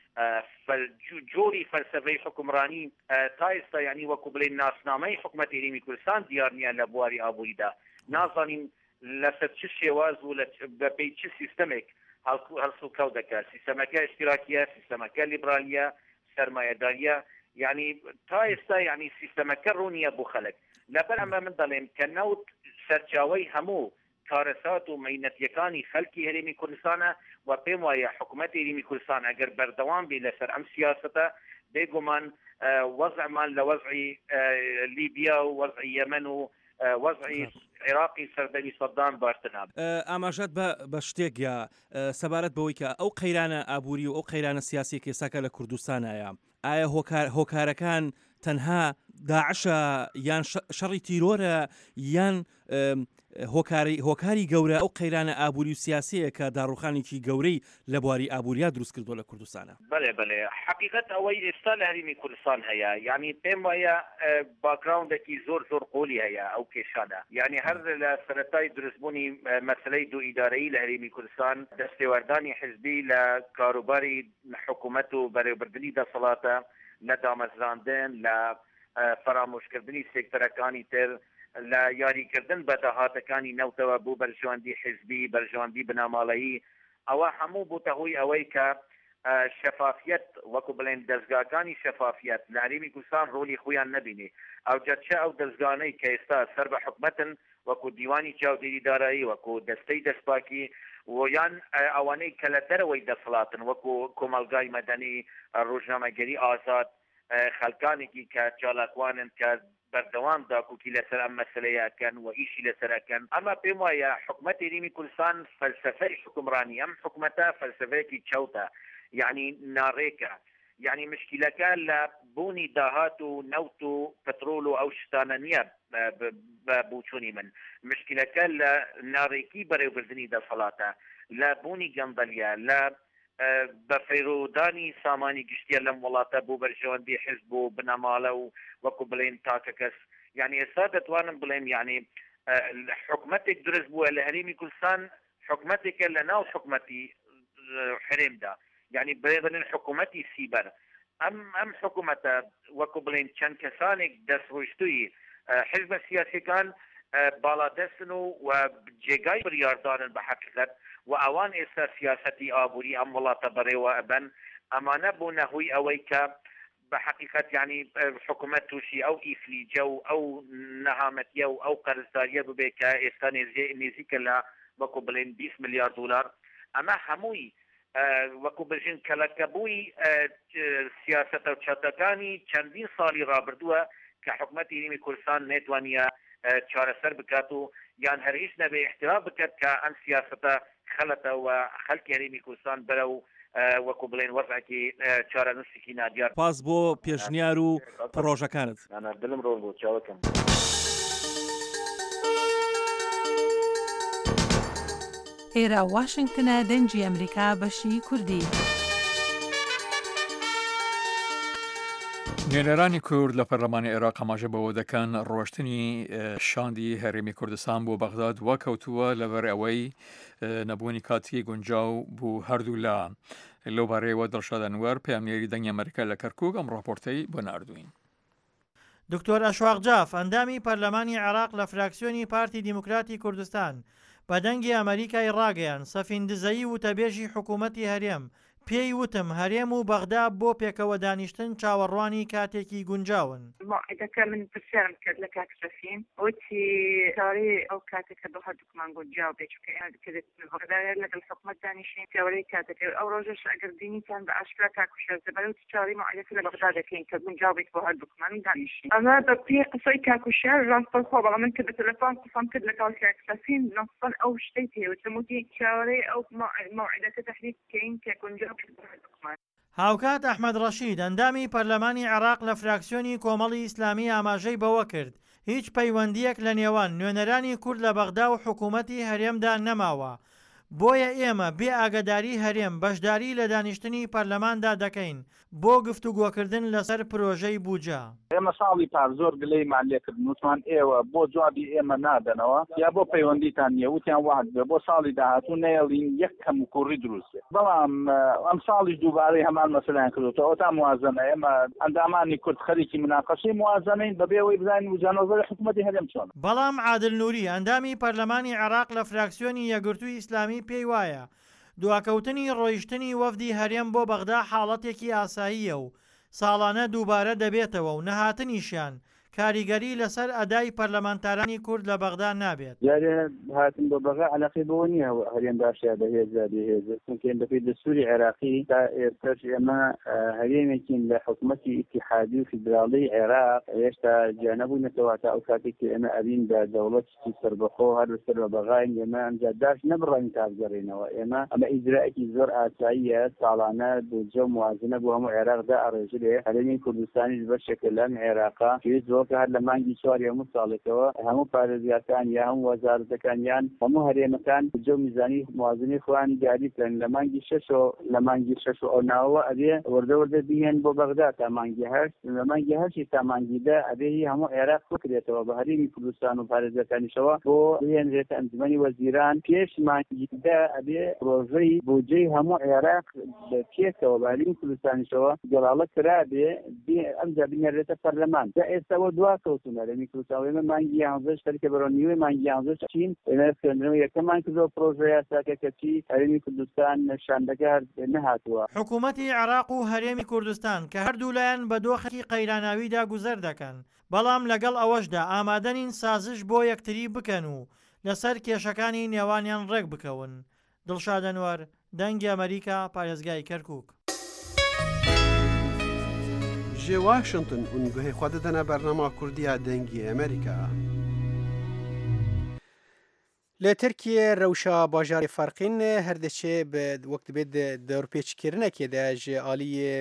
جۆری فەلسەفەی حکومڕانی تا ئێستا یعنی وەکو بڵێن ناسنامەی حکوومەتی هەرێمی کوردستان دیار نییە لە بواری ئابووریدا، نازانین لەسەر چ شێواز و بەپێی چ سیستەمێک هەڵسوکەوت دەکات، سیستەمەکە اشتراکیە، سیستەمەکە لیبرالیە، سەرمایەداریە، یعنی تا ئێستا یعنی سیستەمەکە ڕوونیە بۆ خەڵک. لەبەر ئەمە من دەڵێم کە نەوت سەرچاوەی هەموو کارەسات و مەینەتیەکانی خەڵکی هەرێمی کوردستانە و پێم وایە حکوومەتی هەرێمی کوردستان ئەگەر بەردەوام بێ لەسەر ئەم سیاسەتە بێگومان وەزعمان لە وەزعی لیبیا و وەزعی یەمەن و وەزعی عێراقی سەردەمی سەدام باشتر نابێت. ئاماژەت بە شتێک یا سەبارەت بەوەی کە ئەو قەیرانە ئابووری و ئەو قەیرانە سیاسی کێساکە لە کوردستانایە ئایا هۆکارەکان تەنها داعشە یان شەڕی تیرۆرە یان هۆکاری گەورە ئەو قەیرانە ئابووری و سیاسەیە کە داڕوخانێکی گەورەی لە بواری ئابووریا دروست کردووە لە کوردستانە؟ بەڵێ بەڵێ حقیقەت ئەوەی ئێستا لە هەرێمی کوردستان هەیە، یعنی پێم وایە باکراوندێکی زۆر زۆر قۆلی هەیە ئەو کێشانە، یعنی هەر لە سەرەتای دروستبوونی مەسلەی دوو ئیدارەیی لە هەرێمی کوردستان دەستێوەردانی حزبی لە کاروباری حکوومەت و بەڕێوەبردننی دەسەڵاتە لە دامەزراندن لە فرامۆشکردنی سێکتەرەکانی تر لە یاریکردن بە داهاتەکانی نەوتەوە بۆ بەرژەوەندی حزبی بەرژەوەندی بنەماڵەیی، ئەوە هەموو بووتە هۆی ئەوەی کە شەفافیت وەکو بڵێن دەستگاکانی شەفافیت لە هەرێمی کوردستان ڕۆلی خۆیان نەبینێ ئەو جەچە ئەو دەستگانەی کە ئێستا سەر بە حکومەتن وەکو دیوانی چاودێری دارایی وەکو دەستەی دەستپاکی ویان ئەوانەی کە لە دەرەوەی دەسەڵاتن وەکو کۆمەلگای مەدەنی ڕۆژنامەگەری ئازاد خەلکانێکی کە چالاکوانن کە بەردەوام داکوکی لەسەر ئەم مەسلەیەکەن و ئیشی لەسەرەکەن ئەمە پێم وایە حکومەتی هەرێمی کوردستان فەلسەفەی حکومڕانی ئەم حکومەتە فەلسەفەیەکی چەوتە یعنی ناڕێکە یعنی مشکلەکە لە بوونی داهات و نەوت و پەترۆل و ئەو شتانە نییە بە بوچوونی من مشکلەکە لە ناڕێکی بەڕێوەبردننی دەسەڵاتە لە بوونی گەندەلیە لە بە فەیڕۆدانی سامانی گشتیە لەم وڵاتە بۆ بەرژەوەندی حزب و بنەماڵە و وەکو بڵێن تاکە کەس یعنی ئێستا دەتوانم بڵێم یعنی حکومەتێک دروست بووە لە هەرێمی کوردستان حکومەتێکە لە ناو حکومەتی حرێمدا یعنی بڵێن حکومەتی سیبەر ئەم ئەم حکومەتە وەکو بڵێن چەند کەسانێک دەستڕۆیشتووی حزبە سیاسیەکان باڵادەستن و جێگای بڕیاردانن بە حەقیقەت و ئەوان ئێستا سیاسەتی ئابووری ئەم وڵاتە بەڕێوە ئەبەن ئەمانە بۆ نەهۆی ئەوەی کە بە حەقیقەت یعنی حکومەت تووشی ئەو ئیفلیجە و ئەو نەهامەتیە و ئەو قەرزداریە ببێ کە ئێستا نێزیکە لە وەکو بڵێن بیست میلیارد دلار ئەمە هەمووی وەکو بژین کەلەکەبووی سیاسەتە و چەتەکانی چەندین ساڵی ڕابردووە کە حکومەتی هەرێمی کوردستان نێتوانیە چارەسەر بکات و یان هەر هیچ نەبێ احترام بکات کە ئەم سیاسەتە خەلەتە و خەڵکی هەرێمی کوردستان بەرە و وەکو بڵێن وەزعێکی چارەنووسێکی نادیار. پاس بۆ پێشنیار و پرۆژەکانت. دلم ڕۆڵ بۆ چاوەکەم. ئێرە واشنگتنە دەنجی ئەمریکا بەشی کوردی. نوێنەرانی کورد لە پەرلەمانی عێراق ئاماژە بەوە دەکەن ڕۆشتنی شاندی هەرێمی کوردستان بۆ بەغداد وەکەوتووە لەبەر ئەوەی نەبوونی کاتی گونجاو بوو هەردوو لە لەو بارەیەوە دڵشاد ئەنوەر پەیامنێری دەنگی ئەمریکا لە کەرکووک ئەم ڕاپۆرتەی بۆ ناردوین. دکتۆر ئەشواق جاف ئەندامی پەرلەمانی عێراق لە فراکسیۆنی پارتی دیموکراتی کوردستان بە دەنگی ئەمریکای ڕاگەیان سەفیندزایی وتەبێژی حکوومەتی هەرێم پێی وتم هەرێم و بەغدا بۆ پێکەوە دانیشتن چاوەڕوانی کاتێکی گونجاون. موعدەکە من پرسیارم کرد لە کاک سەفین وتی چاوەڕێی ئەو کاتێکە بۆ هەردووکمان گونجاو بێت چونکە ئێمە دەکرێت بەغدایە لەگەڵ حکوومەت دانیشتین چاوەڕێی کاتێکە ئەو ڕۆژەش ئەگەر بینیتان بە ئاشکرا کاک شێرزەبەر وتی چاوەڕێی موعدەکە لە بەغدا دەکەین کە گونجاو بێت بۆ هەردووکمان دانیشتین. ئەمە بە پێی قسەی کاک شێر ڕاستەوخۆ بەڵام من کە بە تەلەفۆن قسەم کرد لەگەڵ کاک سەفین نەسەن ئەو شتەی پێوتم وتی چاوەڕێی ئەو موعدەکە تەحریک بکەین کە گونجاو هاوکات ئەحمەد ڕەشید ئەندامی پەرلەمانی عێراق لە فراکسیۆنی کۆمەڵی ئیسلامی ئاماژەی بەوە کرد هیچ پەیوەندیەک لە نێوان نوێنەرانی کورد لە بەغدا و حکوومەتی هەرێمدا نەماوە بۆیە ئێمە بێ ئاگاداری هەرێم بەشداری لە دانیشتنی پەرلەماندا دەکەین بۆ گفتوگۆکردن لەسەر پرۆژەی بوجا. ئێمە ساڵی پار زۆر گلەیمان لێکرد وتمان ئێوە بۆ جوابی ئێمە نادەنەوە یا بۆ پەیوەندیتان نییە وتیان وعد بێ بۆ ساڵی داهاتوو نێڵین یەک کەم و کوڕی دروستێ بەڵام ئەم ساڵی دووبارەی هەمان مەسەلەیان کردوتەوە ئەوتا موازنە ئێمە ئەندامانی کورد خەریکی مناقەشەی موازنەین بەبێەوەی بزانین وجانۆزەری حکوومەتی هەرێم چۆن. بەڵام عادل نووری ئەندامی پەرلەمانی عێراق لە فراکسیۆنی یەکگرتووی ئیسلامی پێی وایە دواکەوتنی ڕۆیشتنی وەفدی هەرێم بۆ بەغدا حاڵەتێکی ئاساییە و ساڵانە دووبارە دەبێتەوە و نەهاتنیشیان کاریگەری لەسەر ئەدای پەرلەمانتارانی کورد لە بەغدا نابێت. جارێ هاتن بۆ بەغا عەلاقەی بەوە نییە هەرێم باشە بەهێزە بێهێزە چونکە بەپێی دەستوری عێراقی تا ئێستاش ئێمە هەرێمێکین لە حکوومەتی ئیتیحادی و فیدراڵی عێراق هێشتا جانەبوونەتەوە تا ئەو کاتێکی ئێمە ئەبین بە دەوڵەتی سەربەخۆ هەر لەسەر بە بەغاین ئێمە ئەمجا داش نەبڕین تابگەڕێنەوە ئێمە ئەمە ئیجرائێکی زۆر ئاساییە ساڵانە بودجە و موازنە بۆ هەموو عێراقدا ئەڕێژرێ هەرێمی کوردستانیش بەشێکە لەم عێراقا زۆر هەر لە مانگی چوار هەموو ساڵێکەوە هەموو پارێزیاکان یا هەموو وەزارەتەکان یان هەموو هەرێمەکان بودجە و میزانی موازنەی خۆیان دیاری کردن لە مانگی شەش و لە مانگی شەش و ئەو ناوە ئەبێ وەردە وەردە بهێن بۆ بەغدا تا مانگی هەشت لە مانگی هەشتی تا مانگی دە ئەبێ هی هەموو عێراق بکرێتەوە بە هەرێمی کوردستان و پارێزەکانیشەوە بۆ بهێنرێتە ئەنجومەنی وەزیران پێش مانگی دە ئەبێ پرۆژەی بودجەی هەموو عێراق پێکەوە بە هەرێمی کوردستانیشەوە گەڵاڵە کرابێ ئەمجا بنێرێتە پەرلەمان ئێستا دوا کەوتونە لە میکروساوێمە مانگی یانزە شتێکە بەرەو نیوەی مانگی یانزە چین ئێمە خوێندنەوە یەکەمان کردەوە پرۆژە یاساکە کە چی هەرێمی کوردستان نیشاندەگار نەهاتووە. حکوومەتی عێراق و هەرێمی کوردستان کە هەردوو لایەن بە دۆخی قەیراناویدا گوزەر دەکەن، بەڵام لەگەڵ ئەوەشدا ئامادەنین سازش بۆ یەکتری بکەن و لەسەر کێشەکانی نێوانیان ڕێک بکەون. دڵشاد ئەنوەر، دەنگی ئەمریکا، پارێزگای کەرکووک. جێ واشنگتن هون گوهی خوا دەدەنە بەرنامە کوردیە دەنگی ئەمریکا. لە ترکیە ڕەوشە باژاری فەرقین هەردەچێ وەک بێت دەورپێچکردنەکێدا ژێ عالیە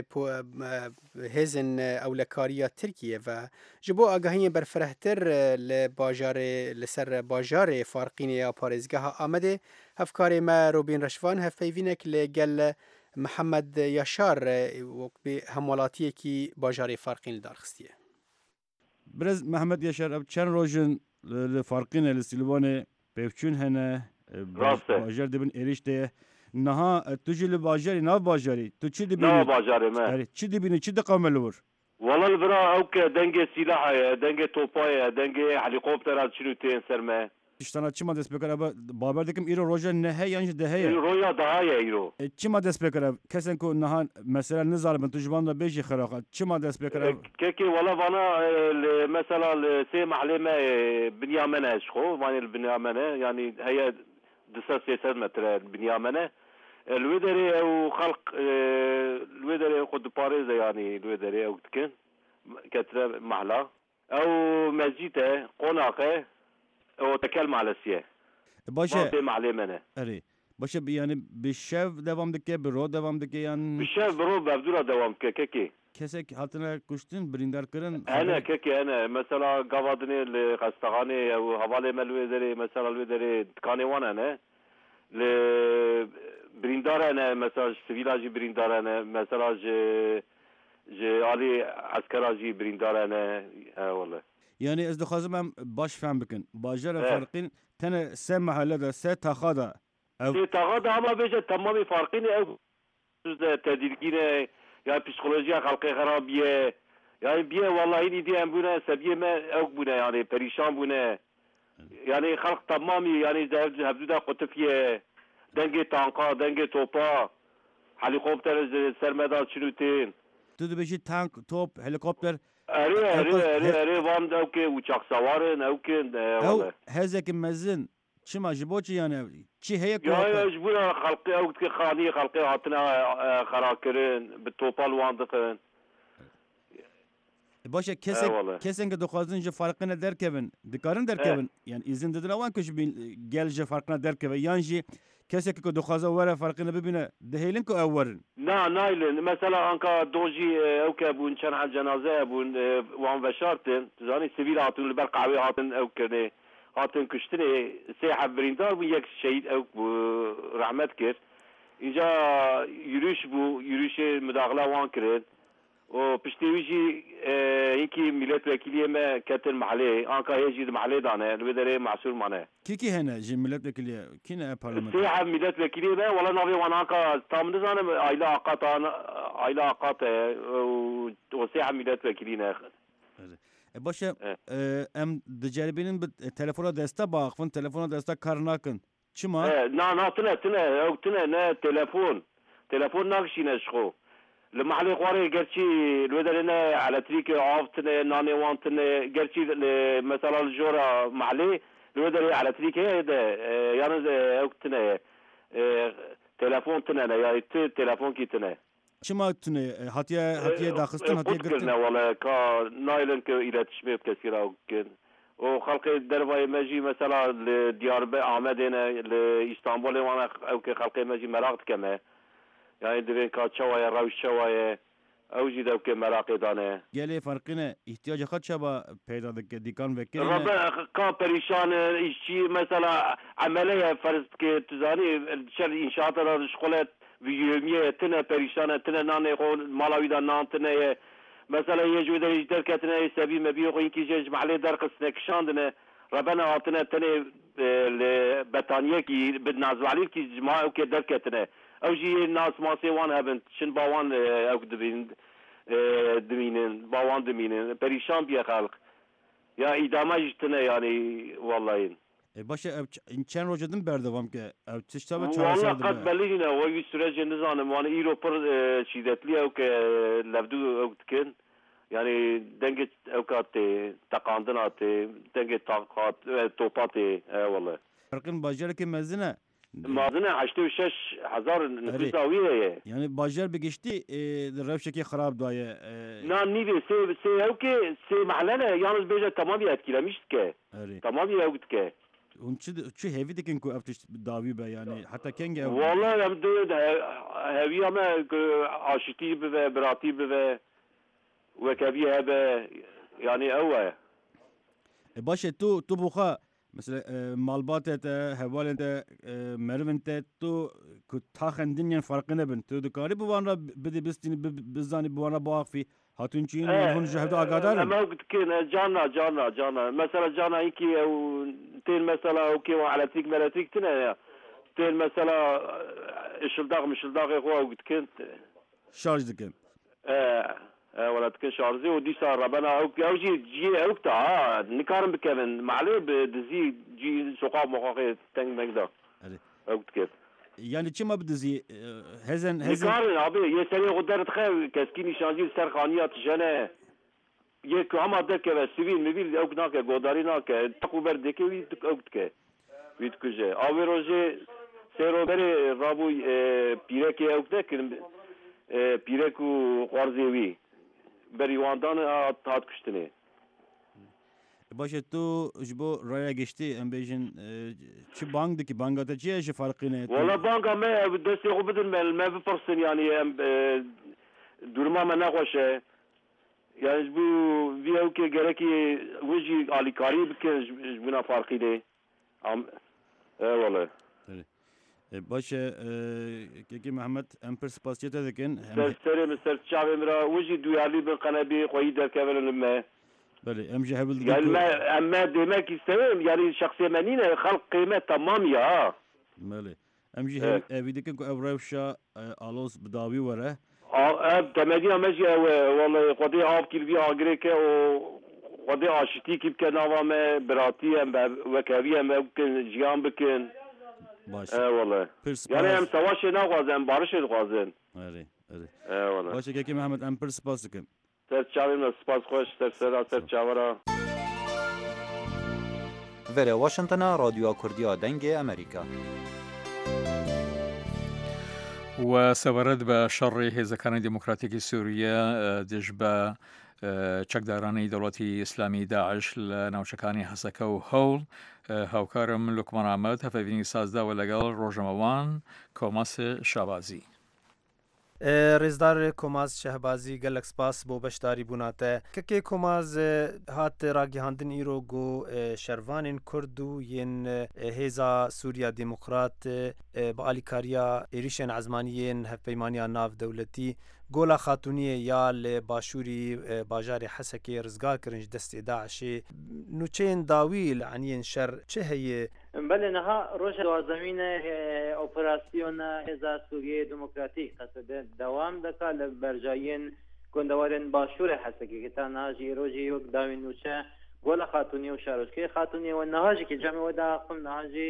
هێزن ئەولەکاریە ترکیە و ji bo agahiyên berfirehtir li bajarê li ser bajarê Farqînê ya parêzgeha Amedê hevkarê me Robîn Reşvan hevpeyvînek li gel Mihemed Yaşar wekbê hemwelatiyekî bajarê Farqîn li darxistiye. Birez Mihemed Yaşar ev çend rojin li Farqînê li Silvanê pevçûn hene bajar dibin êriştê ye. Niha tu jî li bajarê nav bajarî tu çi dibînî? Nav bajarê me. Çi dibînî çi diqame li wir? Walal bira ew ke dengê sîlaha ye, dengê topa ye, dengê helîkoptera çinû tên ser me. Tiştana çima dest pêkir ev baber dikim îro roja nehe yan jî deheye? Roja daha ye îro. Çima dest pêkir ev kesên ku niha mesela nizanibin tu ji van de bêjî xiraqa çima dest pêkir ev? Kekê wala vana mesela li sê mehlê me binyamene ji xwe vanê li binyamene yanî heye di ser sê sed metre binyamene. Li wê derê ew xelq li wê derê xwe diparêze yanî li wê derê ew dikin ketire mehla. Ew mezcît e, qonak e, ew tekel mehlesiye. Baş e. Van tê mehlê me ne. Erê. Baş e yani bi şev devam dike, bi ro devam dike yan. Bi şev bi ro bevdûra devam dike kekê. Kesek hatine kuştin, birîndar kirin. Hene kekê hene. Mesela gavadinê li xestexanê ew hevalê me li wê derê mesela li wê derê dikanê wan hene. Li birîndar hene mesela ji sivîla jî birîndar hene mesela ji ji alî eskera jî birîndar hene wele. Yani ez dixwazim em baş fehm bikin. Bajara Farqîn tene sê mehle de sê taxa da. Sê taxa da ama bêje temamî Farqînê ew tedîrgîne ya psîkolojiya xelkê xerabiye yani biye wallahî nîdî em bûne sebiyê me ew bûne yani perîşan bûne. Yani xelk temamî yani hevdû da qutifye dengê tanka, dengê topa, helîkopter ser me da çinû tên. Tu dibêjî tank, top, helîkopter. Erê erê erê erê van ew kê uçak sewarin ew kê ew hezekî mezin çima ji bo çi yani çi heye ku ya ji bo xelkê ew dikê xanî xelkê hatine xerakirin bi topal wan dikin. Başa kesek kesek ki dixwazin ji Farqînê derkevin dikarin derkevin yani izin didin wan ku ji gel ji Farqînê derkeve yan jî kesek ku dixwaze were Farqînê bibîne dihêlin ku ew werin. Na naylin mesela anka dojî ew ke bûn çend hel cenaze bûn wan veşartin zanî sivîl hatun li ber qehwê hatin ew kirinê hatin kuştinê sê hev birîndar bûn yek şehîd ew rehmet kir. Înca yürüyüş bû yürüyüşê müdaxile wan kirin. O piştî wî jî hinkî milletvekiliyê me ketin mehlê anka hê jî di mehlê dane li wê derê mesûl mane. Kî hene ji milletvekiliye kî ne parlamento? Sê hev milletvekiliyê me wala navê wan anka tam nizanim Ayla Aqat Ayla Aqat e o sê hev milletvekilî ne. Başa em diceribînin bi telefona desta baxivin telefona desta kar nakin. Çima? Na na tune tune ew tune ne telefon. Telefon nakişîne ji xwe. Li mehlê xwarê gerçî li wê derê ne elektrîkê av tune nanê wan tune gerçî mesela li jora mehlê li wê derê elektrîk heye de yalnız ew tune ye telefon tune ne ya tu telefonkî tune. Çima tune hatiye hatiye daxistin hatiye girtin. Ne wala ka naylin ki iletişimê kesî ra kin. O xelkê dervayê me jî mesela li Diyarbê Amedê ne li İstanbulê wan ew kê xelkê me jî merak dike me. Yani divên ka çawaye rewş çawaye ew jî devkê merakê dane. Gelê Farqînê ihtiyaca xwe çaba peyda dike dîkan vekirî ne? Ka perîşan işçî mesela emeleye ferz dike tu zanî şer înşaata da şkolê viyêmiyê tune perîşan tune nanê xwe mala wî da nan tune ye. Mesela yê ji wê derê jî derketine sebî mebî xwe hinkî jî ji mehlê derxistine kişandine rebene hatine tenê li betaniyekî bi nazvalîkî ji ma ew kê derketine. Ew jî nas masê wan hebin çin bawan ew dibînin dimînin bawan dimînin perîşan biye xelq یا idame jitine yani vallahi. E başa ev çen rojadım berdevam ki ev tişta ve Vallahi qed belîne o wî sürecê nizanim wan îro pir şîdetli ew ke levdû ew dikin. Yani dengê ew katê teqandina tê dengê taqat topatê vallahi. Farkın bajareke mezine مازنه هشت و شش هزار نفوس داویه یعنی باجر بگشتی روشکی خراب دایه نه نیوی سه سه او که سه محلنه یالنز بیجه تمامی etkilemişti که تمامی اوت که اون چه چه هیوی دکن کو افتش داوی به yani hatta kenge والله هم دو هیوی هم عاشقی به براتی به و کبی هبه yani اوه باشه تو تو بخا مثلا مالباتت هوالت مرونت تو كتاخن دنيا فرقنا بنت تو دكاري بوانا بدي بستني بزاني بوانا باقفي هاتونچين هون جهدو اقادار ما قلت كنا جانا جانا جانا مثلا جانا يكي او تين مثلا اوكي وعلى تيك ملاتيك تنا تين مثلا اشلداغ مشلداغ اخوا قلت كنت شارج دكن اه ولا تكن شارزي ودي صار ربنا او جي جي اوكتا ها نكارم بكمن معلي بدزي جي سوقا مخاخي تنگ مقدار اوكت كيف يعني چما بدزي هزن هزن نكارن ابي يسري غدر تخيل كسكيني شانجي سرخانيات جنه يك عم دك سيفيل مبيل اوكنا كغودارينا ك تقوبر دك وي اوكت ك ويت كجه اوي روجي سيرو بري رابو بيرك اوكت ك بيركو قرزيوي بریواندان هات کشتنه باشه تو جبو رای گشتی ام بیژن چه بانک دکی بانکاتا چیه چه فرقی نه والله بانکا ما دستی خو بدن ما ما بفرسن يعني durma ما نخوشه يعني جبو ویو که گرکی وجی آلیکاری بکن جبونا فرقی ده ام والله باشه که محمد امپر سپاسیت دکن سر سر مستر چاوی مرا وجی دویالی به قنبی قوی در کبرن ما بله ام جهبل يعني ما اما demek istedim yani şahsi menine halk kıymet tamam ya بله ام جهبل اvidek ko evravşa alos bdavi wara اب تمدي ماشي والله قضيه اب كل بي اغريك او قضيه اشتي كيف كان ما براتي وكابيه ممكن جيان بكن باشه اه والله يعني هم سواش نغازن بارش الغازن اره اره اه والله باشه که محمد امپر سپاس دکن سر چاویم سپاس خوش سر سر سر چاورا وره واشنطن رادیو کردیا دنگ امریکا و سەبارەت بە شەڕی هێزەکانی دموکراتێکی سووریا دژ بە چەکدارانەی دەوڵەتی ئیسلامی داعش لە ناوچەکانی حەسەکە و هەوڵ هاوکارم لوکمان ئامەد هەفەبینی سازداوە لەگەڵ ڕۆژەمەوان کۆماس شابازی. رێزدار کۆماز شەهبازی gelek spas بۆ بەشداری بووناتە کەکێ کۆماز هات ڕاگەیاندن ئیرۆگ و شەروانین کورد و یەن هێزا سووریا دیموکرات بە ئالیکاریە عێریشێن عەزمانیên هەفپەیمانیا ناودەولەتی گۆلا خاتونیە یا لە باشووری باژارێ حەسەکێ ڕزگار کردن ji destê Daişê nûçeyên dawî li aniyên şer çi heye بله نها روش دوازمین اپراسیون هزا سوریه دموکراتیک قصده دوام دکا لبرجاین گندوارن باشور حسکی که تا نهاجی روژی یک داوین نوچه گول خاتونی و شاروشکی خاتونی و نهاجی که جمع و داقم نهاجی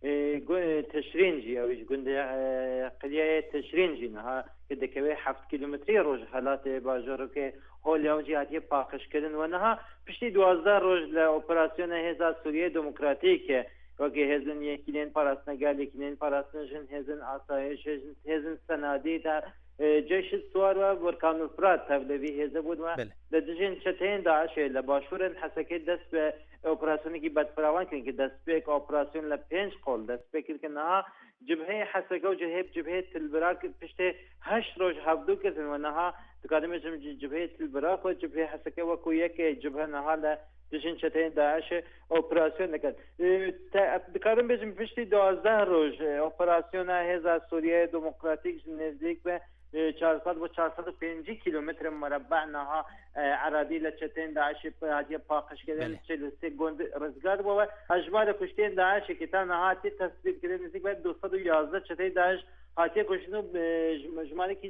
تشرینجی اویش گنده قلیه تشرینجی نها که دکوه هفت کیلومتری روژ حالات باجورو که هول اوجی هاتی پاکش کردن و نها پشتی دوازده روژ لأپراسیون هزا سوریه دموکراتیک وەکی هێزن یەکینێن پاراستنەگەل یەکینێن پاراستنژن هێزن ئاسایش هێزن سەنادی تا جێشت سوارە وەرکانوفرات تەولەوی هێزە بوونوە لە دژێن چەتەیەن داعشێ لە باشوورن حەسەکەی دەست بە ئۆپراسیۆنێکی بەدفراوان کردن کە دەستپێک ئۆپراسیۆن لە پێنج قۆڵ دەستپێ کرد کە نەها جبهەی حەسەکە و جهێب جبهەی تلبرا کرد پشتێ هەشت ڕۆژ هەفتوو کردن و نەها دکاتێمەژم جبهەی تلبرا خۆ جبهەی حەسەکە وەکو یەکێ جبهە نەها لە دژین چەتەیەن داعش ئۆپراسیۆن دەکات دکارم بێژم پشتی دوازده ڕۆژ ئۆپراسیۆنا هێزا سووریای دموکراتیک نزدیک بە چهارصد و چهارصد و پنج کیلومتر مربع نها عرادی لە چەتەیەن داعشی هاتیە پاقشکردن چهل و سه گوند ڕزگار بووە هەژمارە کوشتێن داعشی کە تا نەهاتی تەسبیت کردن نزدیک بە دووسەد و یازدە چەتەی داعش هاتیە کوشتن و ژمارەی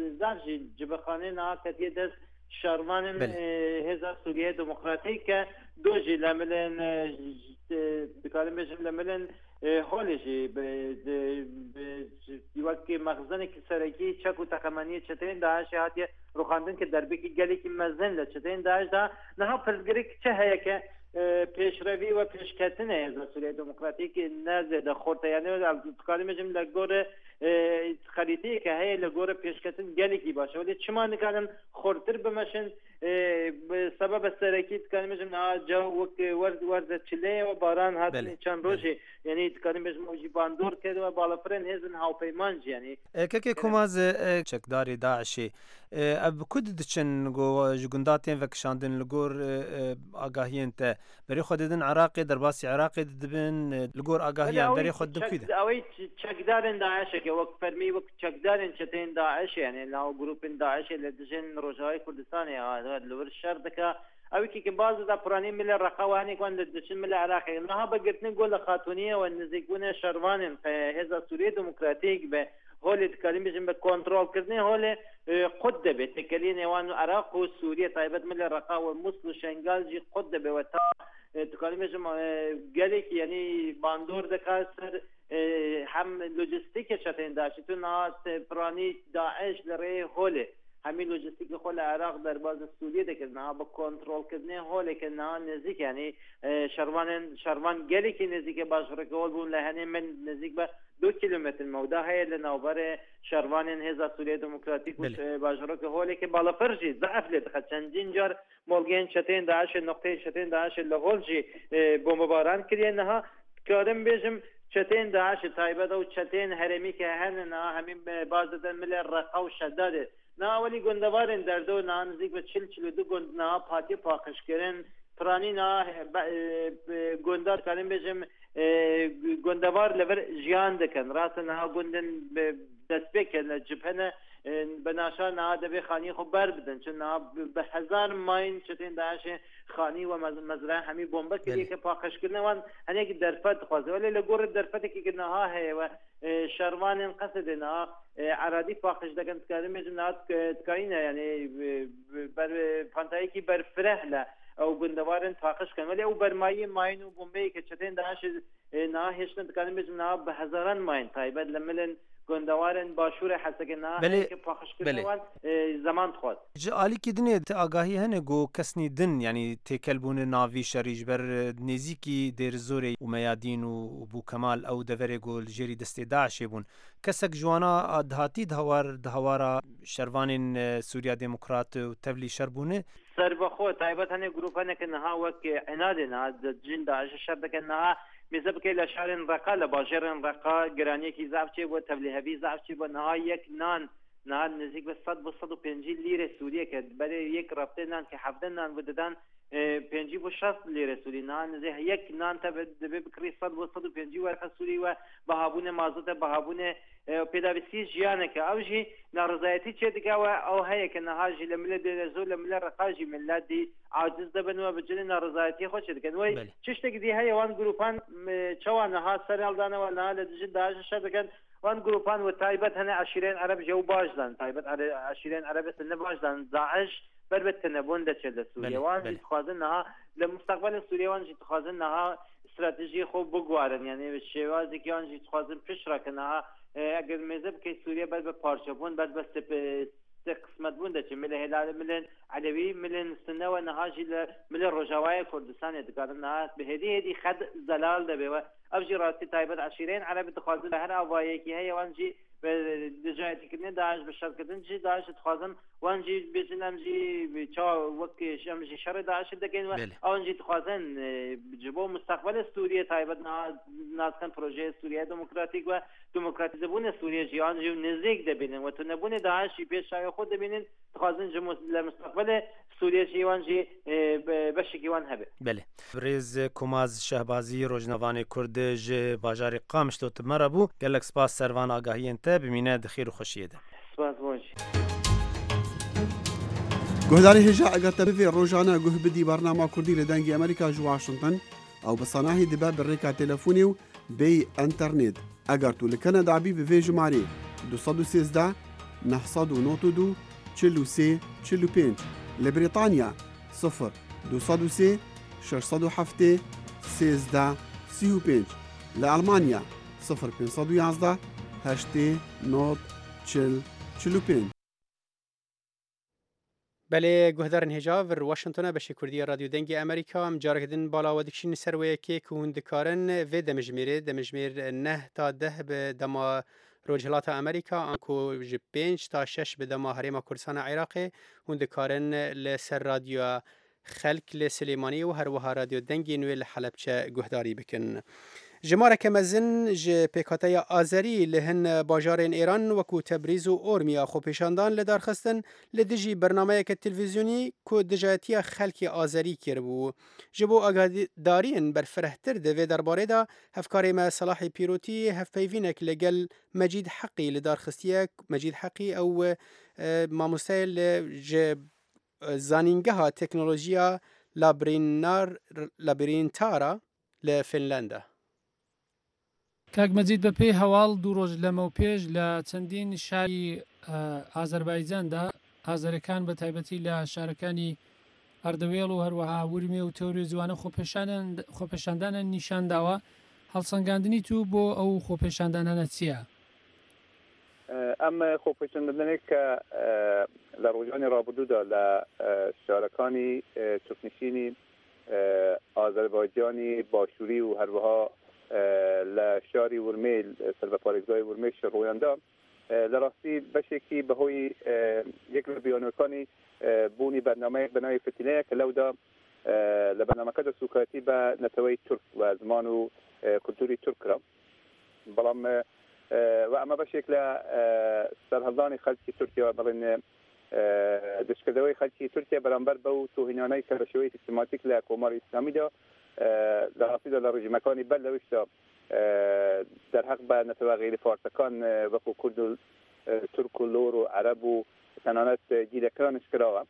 زارژی جبەخانەی نها کەتیە دەست شارمان هێزا سووریای دموکراتیک کە دوجي لملن دكارم بيجم لملن هولجي بوقت مخزن سرکی چک و تقمانی چتین داعش هاتی روخاندن که دربی کی گلی کی مزن ل چتین داعش دا نه پرزګری چه هيا که پیشروی و پیشکتنه از سوریه دموکراتیک نزد د خورته یعنی دکارم بيجم لګور خریطی که هي لګور پیشکتن گلی کی باشه ولی چما نکردم خورتر بمشن سبب سرکی دکارم بيجم جو وقت ورد ورد چله و باران هات چند روزی یعنی دکارم بيجم موجی باندور کرد و بالا فرن هزن هاو پیمان یعنی که کوماز چکداری داعشی اب کد دچن گو جگنداتین و کشاندن لگور آگاهین ته بری خود دن عراقی درباسی عراقی دبن لگور آگاهیان بری خود دکیده اوی چکدارن داعش که وقت فرمی وقت چکدارن چتین داعش یعنی لاو گروپ داعش لدجن روجای کردستان هذا لور شردك او كي بعض ذا براني من الرقواني كون دشن من العراق انها بقت نقول خاتونيه والنزيقونه شروان هذا سوريا ديمقراطيك به هول تكلم بيجم بكنترول كرني هول قد بتكلين وان العراق وسوريا طيبت من الرقاوه ومصل شنغالجي قد بوتا تكلم بيجم قالك يعني باندور دكاسر هم لوجستيك چتين داشت تو نا براني داعش لري هول همین لوجستیک خود عراق در باز سوریه دکرد نه با کنترل کردن حالی که نه نزدیک یعنی شروان شروان گلی که نزدیک باشور کول بون لهنه من نزدیک به دو کیلومتر مودا های لنوبر شروان هزا سوریه دموکراتیک باشور که حالی که بالا فرجی ضعف لید خد چندین جار مولگین چتین داعش نقطه چتین داعش لغولجی بمباران کردن نه کارم بیشم چتین داعش تایبه و چتین هرمی که هن نه همین باز دادن مل رقا و شداده نه ولی گندوارن در دو نه نزدیک به چل چلو دو گند نه پاتی پاکش کردن پرانی نه گندار کردن بچم گندوار لور جیان دکن راست نه گندن دست بکن جبهه بناشا نه دبی خانی خوب بر بدن چون نه به هزار ماین چتین داعش خانی و مزرعه همی بمب کردی که پاکش کردن وان هنی که درفت خواسته ولی لگور درفت که نه ها و شروان قصد نه عرادی پاکش دکن کردن میشم نه تکاینه یعنی بر فانتایی کی بر فرهله او گندوارن پاکش کردن ولی او بر مای ماین و بمبی که چتین داعش نه هیچ نه کردن میشم نه به هزاران ماین تایبت لملن گندوارن باشور حسک نه که پاکش کردن زمان خود عالی کی دنه آگاهی هنه گو کسنی دن یعنی تکلبون ناوی شریج بر نزیکی در زوری و میادین و بو کمال او دور گول جری دست داعش بون کسک جوانا دهاتی دهوار دهوارا شروان سوریا دموکرات و تبلی شربونه سر بخو تایبت هنه گروپ هنه که نها وک عناد نه جن داعش شرط که نه مثل که لشارن رقا لباجرن رقا گرانی کی زعفچه و تبلیغی زعفچه و نهای یک نان نان نزدیک به صد و صد و پنجی لیره سوریه که برای یک رابطه نان که هفته نان ودادن پنجی و شصت لیره سوری نان نزدیک یک نان تا به بکری صد و صد و پنجی ورقه سوری و بهابون مازوت بهابون پیداویسی جیانه که اوجی نارضایتی چه دیگه و او هی که نهاجی لملت دزول لملت رقاجی ملت دی عاجز دبن و بجلی نارضایتی خوش دیگه و چشته که دی هی وان گروپان چوان ها سر الدانه و نه لدجد داش شدکن وان گروپان و تایبت هنه عشیرین عرب جو باجدن تایبت عشیرین عرب سن باجدن داعش بربت تنبون ده چه سوریه وان خواهد نه لمستقبل سوریه وان خواهد نه استراتژی خوب بگوارن یعنی شوازی که آنجی خواهد پیش را کنه اگر مذهب که سوریه بعد به پارچه بون بعد به قسمت بونده چه مل هلال ملن علوی ملن سنه و نهاجی مل رجوای کردستان دکارن نه به هدی هدی خد زلال ده به افجی راستی تایبت عشیرین عربی تخوازن هر اوایی که هی وانجی به دجایتی کنه داعش به شرط کردن چی داعش تخوازن وانجی بجنم جی چا وقت شمجی شر داعش دکن و وانجی تخوازن جبو مستقبل سوریه تایبت نازکن پروژه سوریه دموکراتیک و دموکراتیزه بون سوریه جی آنجی نزدیک دبینن و تو نبون داعشی پیش شای خود دبینن تخوازن جمو لمستقبل سوریه جی وانجی بشکی وان هبه بله بریز کماز شهبازی روزنامه کرد ج باجار قام شتوت مربو گلک سپاس سروان آگاهی انت بمینه دخیر و خوشیه ده سپاس بونجی گهداری هجا اگر تبفی روزانه گه بدی برنامه کردی لدنگی امریکا جو واشنطن او بصناهی دبا بالريكا تلفوني و بي انترنت اگر تو لکنه دعبی به وی جماری دو صد و سیزده نه صد و نود و دو چهل و سه چهل و پنج لبریتانیا صفر دو صد و سه شش هفت سیزده سی و پنج لألمانيا صفر پنج یازده هشت نود چل چل و پنج. بله گهدارن هجا ور واشنطن بشی کردی رادیو دنگی امریکا ام جارکدن بالا و دکشین سرویه که کهوندکارن و دمجمیره دمجمیر نه تا ده به دما روجهلات امریکا آنکو جی پنج تا شش به دما هریما کردستان عراق هوندکارن لسر رادیو خلق لسلیمانی و هر وها رادیو دنگی نوی لحلبچه گهداری بکن. جماره کمزن ج پیکاته آذری لهن باجارین ایران وکو تبریز و اورمیا خو پیشاندان لدار خستن لدجی برنامه که تلویزیونی کو دجایتی خلکی آذری کربو جبو آگادارین بر فرهتر دوی درباره دا هفکاری ما صلاح پیروتی هف پیوینک لگل مجید حقی لدار خستیه مجید حقی او ماموسیل ج زانینگه تکنولوژیا لابرینار لابرینتارا لفنلندا. کاک مەجید بە پێی هەواڵ دوو ڕۆژ لەمە و پێش لە چەندین شاری ئازەربایجاندا ئازەرەکان بە تایبەتی لە شارەکانی ئەردەوێڵ و هەروەها ورمێ و تەوری جوانە خۆپێشاندانە نیشانداوە هەڵسەنگاندنی تو بۆ ئەو خۆپێشاندانانە چییە؟ ئەم خۆپێشاندنێک کە لە ڕۆژانی ڕابردوودا لە شارەکانی چوپنشینی ئازەربایجانی باشووری و هەروەها لە شاری ورمێل سەر بە پارێزگای ورمێل ڕۆیاندا لە ڕاستی بەشێکی بەهۆی یەک لە بیانوەکانی بوونی بەرنامەیەک بەناوی فتیلەیە کە لەودا لە بەرنامەکەدا سوکاتی بە نەتەوەی تورک و زمان و کولتوری تورکرا بەڵام و ئەمە بەشێک لە سەرهەڵدانی خەڵکی تورکیا بڵێن دەستکردەوەی خەڵکی تورکیا بەرامبەر بەو تۆهینانەی کە بە شێوەی سیستماتیک لە کۆماری ئیسلامیدا لە ڕاستیدا لە ڕژیمەکانی بەر لەویشدا دەرهەق بە نەتەوە غێری فارسەکان وەکو کورد و تورک و لۆر و عەرەب و تەنانەت گیرەکانش کراوە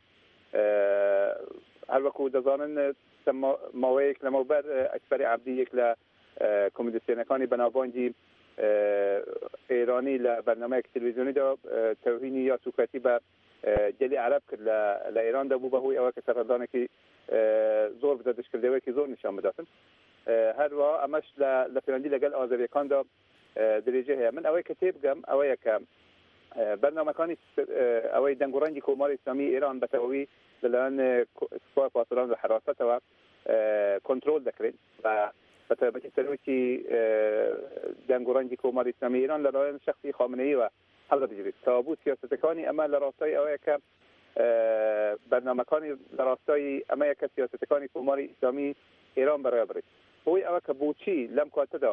هەر وەکو دەزانن ماوەیەک لەمەوبەر ئەکبەری عەبدی یەک لە کۆمیدیسیۆنەکانی بەناوبانگی ئێرانی لە بەرنامەیەک تەلەڤیزیۆنیدا تەوهینی یا سوکەتی بە جەلی عەرەب کرد لە ئێراندا بوو بەهۆی ئەوە کە سەرهەڵدانێکی زۆر بدە دەستکردەوەیەکی زۆر نیشان بداتن هەروە ئەمەش لە پەیوەندی لەگەڵ ئازەریەکاندا درێژە هەیە من ئەوەی کە تێبگەم ئەوەیە کە بەرنامەکانی ئەوەی دەنگ و ڕەنگی کۆماری ئیسلامی ئێران بەتەواوی لەلایەن سوپای پاسداران و حراستەوە کۆنترۆل دەکرێت و بەتایبەتی سەرۆکی دەنگ و ڕەنگی کۆماری ئیسلامی ئێران لەلایەن شەخسی خامنەییەوە هەڵدەبژێت تا بوو سیاسەتەکانی ئەمە لە ڕاستای ئەوەیە کە بەرنامەکانی لە ڕاستای ئەمەیە کە سیاسەتەکانی کۆماری ئیسلامی ئێران بەڕێوە بڕێت بۆی ئەوە کە بۆچی لەم کاتەدا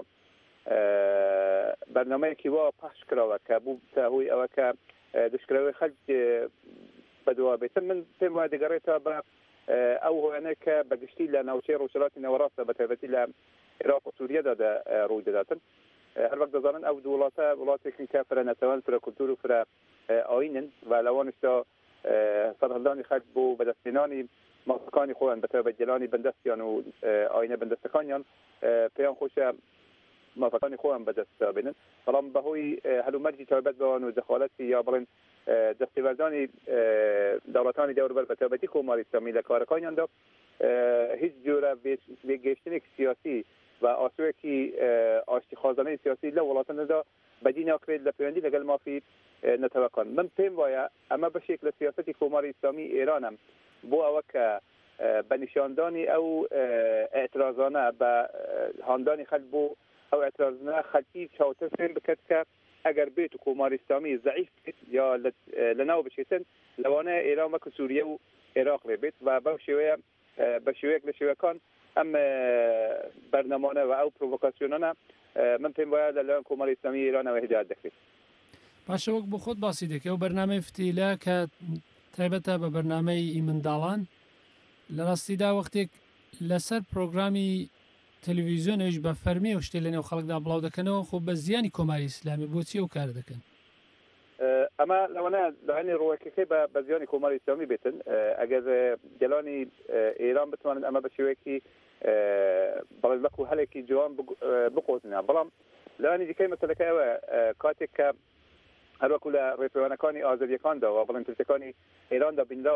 بەرنامەیەکی وا پەخش کراوە کە بوو تا هۆی ئەوە کە دشکراوی خەڵک بەدوا بێتن من پێم وایە دەگەڕێتەوە بە ئەو هۆیانەیە کە بەگشتی لە ناوچەی ڕۆژهەڵاتی نەوەڕاستە بەتایبەتی لە عێراق و سووریەدا ڕووی دەداتن هەر وەک دەزانن ئەو دوو وڵاتە وڵاتێکی کە فرە نەتەوەن فرە کولتور و فرە ئاینن و لەوانشدا سەرهەڵدانی خەڵک بۆ بەدەستهێنانی مافەکانی خۆیان بەتایبەت جێلانی بەندەستیان و ئاینە بەندەستەکانیان پێیان خۆشە مافەکانی خۆیان بەدەست بێنن بەڵام بەهۆی هەلومەرجی تایبەت بەوان و دەخالەتی یا بڵێن دەستێوەردانی دەوڵەتانی دەوروبەر بەتایبەتی کۆماری ئیسلامی لە کارەکانیاندا هیچ جۆرە وێگەیشتنێکی سیاسی و ئاسوەیەکی ئاشتیخوازانەی سیاسی لە وڵاتانەدا بەدی ناکرێت لە پەیوەندی لەگەڵ مافی نەتەوەکان من پێم وایە ئەمە بەشێک لە سیاسەتی کۆماری ئیسلامی ئێرانم بۆ ئەوە کە بە نیشاندانی ئەو ئێترازانە بە هاندانی خەڵک بۆ ئەو ئێترازانە خەڵکی چاوتە فێن بکات کە ئەگەر بێت و کۆماری ئیسلامی زەعیف بێت یا لەناو بچێتن لەوانەیە ئێران وەکو سووریە و عێراق لێ بێت و بەو شێوەیە بە شێوەیەک لە شێوەکان ئەم بەرنامانە و ئەو پرۆڤۆکاسیۆنانە من پێم وایە لەلایەن کۆماری ئیسلامی ئێرانەوە هیدایەت دەکرێت باشە وەک بۆ خۆت باسی دەکەی و بەرنامەی فتیلە کە تایبەتە بە بەرنامەی منداڵان لە ڕاستیدا وەختێک لەسەر پرۆگرامی تەلەڤیزیۆنێش بە فەرمی و شتێ لەنێو خەڵکدا بڵاو دەکەنەوە خۆ بە زیانی کۆماری ئیسلامی بۆچی ئەو کار دەکەن ئەمە لەوانە لەهێنی ڕۆیەکەکەی بە زیانی کۆماری ئیسلامی بێتن ئەگەر گەلانی ئێران بتوانن ئەمە بە شێوەیەکی بەڵێن وەکو هەلێکی جوان بقۆزنە بەڵام لەوانی دیکەی مەسەلەکە ئەوە کاتێک کە هەروەکو لە ڕێپەیوانەکانی ئازەریەکاندا و بەڵێن پرسەکانی ئێراندا بینراوە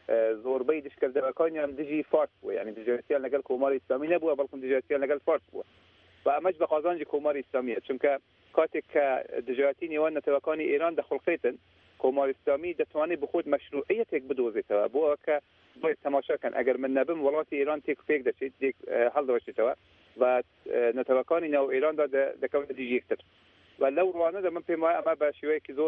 زۆربەی دشکردەوەکانیان دژی فارس بووە یعنی دژایەتیان لەگەڵ کۆماری ئیسلامی نەبووە بەڵکو دژایەتیان لەگەڵ فارس بووە و ئەمەش بە قازانجی کۆماری ئیسلامیە چونکە کاتێک کە دژایەتی نێوان نەتەوەکانی ئێران دەخڵقێتن کۆماری ئیسلامی دەتوانێت بخۆت مەشروعیەتێک بدۆزێتەوە بۆ ئەوکە بۆی تەماشاکەن ئەگەر من نەبم وڵاتی ئێران تێک فێک دەچێت هەڵدەوەشێتەوە و نەتەوەکانی ناو ئێراندا دەکەونە دژی یەکتر و لەو ڕوانەدا من پێم وایە ئەمە بە شێوەیەکی زۆر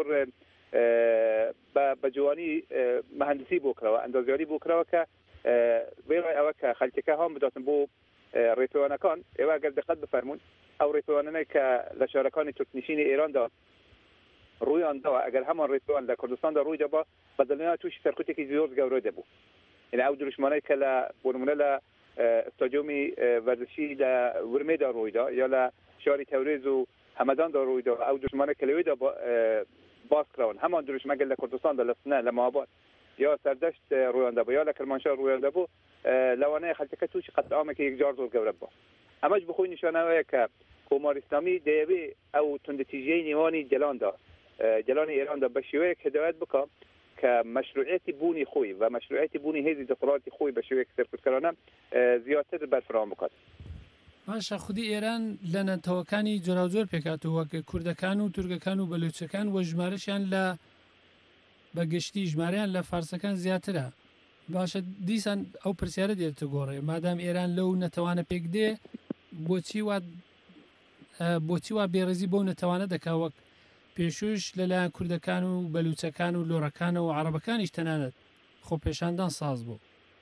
بە جوانی مەهەندسی بۆ کراوە ئەندازیاری بۆ کراوە کە بێڕای ئەوە کە خەلکەکە هەم بداتن بۆ ڕێپەوانەکان ئێوە ئەگەر دقت بفەرمونون ئەو ڕێپەوانەی کە لە شارەکانی تورکنشینی ئێراندا ڕوویان داوە ئەگەر هەمان ڕێپەوان لە کوردستاندا ڕووی دەبا بەدڵنیان تووشی سەرکوتێکی زۆر گەورە دەبوو یعنی ئەو دروشمانەی کە لە بۆ نمونە لە ئستادیۆمی ورزشی لە ورمێدا ڕوویدا یا لە شاری تەورێز و هەمەداندا ڕوویدا ئەو دروشمانە کە لەوێدا باز کراون هەمان دروشمەگەر لە کوردستاندا لە سنە لە مابات یا سەردەشت ڕوویان دەبوو یا لە کرمانشار ڕوویان دەبوو لەوانەیە خەلکەکە تووشی قەتعامێکی یەکجار زۆر گەورە بوو ئەمەش بخۆی نیشانەوەیە کە کۆماری ئیسلامی دەیەوێ ئەو توندەتیژەی نێوانی جەلاندا جەلانی ئێراندا بە شێوەیەک هدایەت بکە کە مەشروعیەتی بوونی خۆی و مەشروعیەتی بوونی هێزی دەسەڵاتی خۆی بە شێوەیەک سەرکوتکارانە زیاتر بەرفراوان بکات باشە خودی ئێران لە نەتەوەکانی جۆراوجۆر پێکاتەوە وەک کوردەکان و تورکەکان و بەلوچەکان وە ژمارەشیان لە بەگشتی ژمارەیان لە فارسەکان زیاترە باشە دیسان ئەو پرسیارە دێتە گۆڕێ مادام ئێران لەو نەتەوانە پێک دێ بۆچی وا بۆچی وا بێڕێزی بۆ نەتەوانە دەکا وەک پێشوش لەلایەن کوردەکان و بەلوچەکان و لۆڕەکانە و عەرەبەکانیش تەنانەت خۆ پێشاندان ساز بوو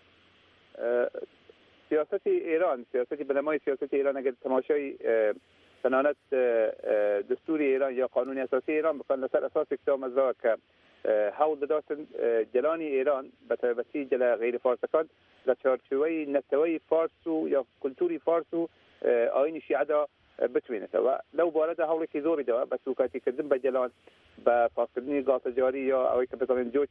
سیاسەتی ئێران سیاسەتی بنەمای سیاسەتی ئێران ئەگەر تەماشای تەنانەت دستوری ئێران یا قانونی ئەساسی ئێران بکەن لەسەر ئەساسی کتابمەزراوە کە هەوڵ دەداتن جەلانی ئێران بە تایبەتی جەلە غیری فارسەکان لە چارچوبەی نەتەوەی فارس و یا کولتوری فارس و ئاینی شیعەدا بتوێنێتەوە لەو بارەدا هەوڵێکی زۆری داوە بە سوکاتیکردن بە جەلان بە پاسکردنی گاتەجاری یا ئەوەی کە بزانین جۆت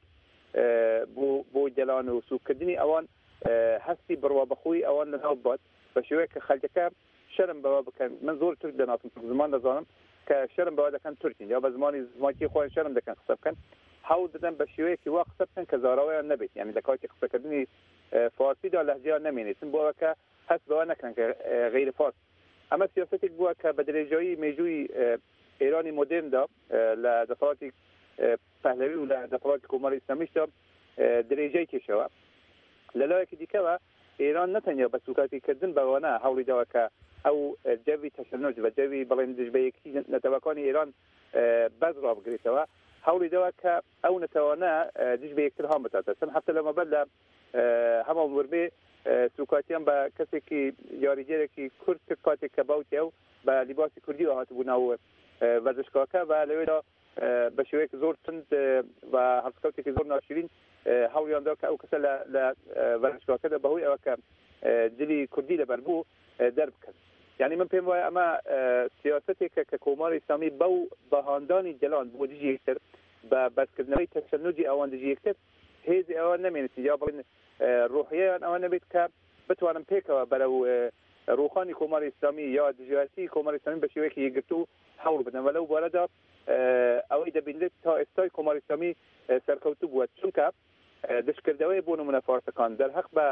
بۆ جەلان و سوکردنی ئەوان هەستی بڕوا بەخۆی ئەوان لەناو بات بە شێوەیە کە خەلکەکە شەرم بەوە بکەن من زۆر تورک دەناسم زمان دەزانم کە شەرم بەوە دەکەن تورکین یا بە زمانی زمانی خۆیان شەرم دەکەن قسە بکەن هەوڵ دەدەن بە شێوەیەکی وا قسە بکەن کە زاراوەیان نەبێت یعنی لە کاتی قسەکردنی فارسیدا لەهجەیان نەمێنێتن بۆ ئەوە کە هەست بەوە نەکەن کە غیری فارس ئەمە سیاسەتێک بووە کە بە درێژایی مێژووی ئێرانی مۆدرندا لە دەسەڵاتی پەهلەوی و لە دەسەڵاتی کۆماری ئیسلامیشدا درێژەی کێشەوە لە لایەکی دیکەوە ئێران نەتەنیا بە سوکاتیکردن بەوانە هەوڵی داوە کە ئەو جەوی تەشەنج بە جەوی بەڵێن دژبەیەکی نەتەوەکانی ئێران بەز ڕابگرێتەوە هەوڵی داوە کە ئەو نەتەوانە دژ بە یەکتر هەڵ بتاتە چەند هەفتە لەمەبەر لە هەمان وەربێ سوکاتیان بە کەسێکی یاریگەرێکی کورد کرد کاتێک کە باوکی ئەو بە لیباسی کوردی هاتبوو ناو وەرزشگاکە و لەوێدا بە شێوەیەک زۆر تند و هەڵسکەوتێکی زۆر ناشرین هەوڵیان دا کە ئەو کەسە لە وەرزشگاکەدا بەهۆی ئەوە کە دلی کوردی لەبەر بوو دەربکەن یعنی من پێم وایە ئەمە سیاسەتێکە کە کۆماری ئیسلامی بەو بەهاندانی جەلان بۆ دژی یەکتر بە بەرزکردنەوەی تەشەنجی ئەوان دژی یەکتر هێزی ئەوە نەمێنێت یا بڵێن ڕۆحیەیان ئەوە نەبێت کە بتوانم پێکەوە بەرەو ڕوخانی کۆماری ئیسلامی یا دژایەتی کۆماری ئیسلامی بە شێوەیەکی یەکگرتو هەوڵ بدەن و لەو بارەدا ئەوەی دەبینێت تا ئێستای کۆماری ئیسلامی سەرکەوتوو بووە چونکە دشکردەوەی بۆ نمونە فارسەکان دەرحەق بە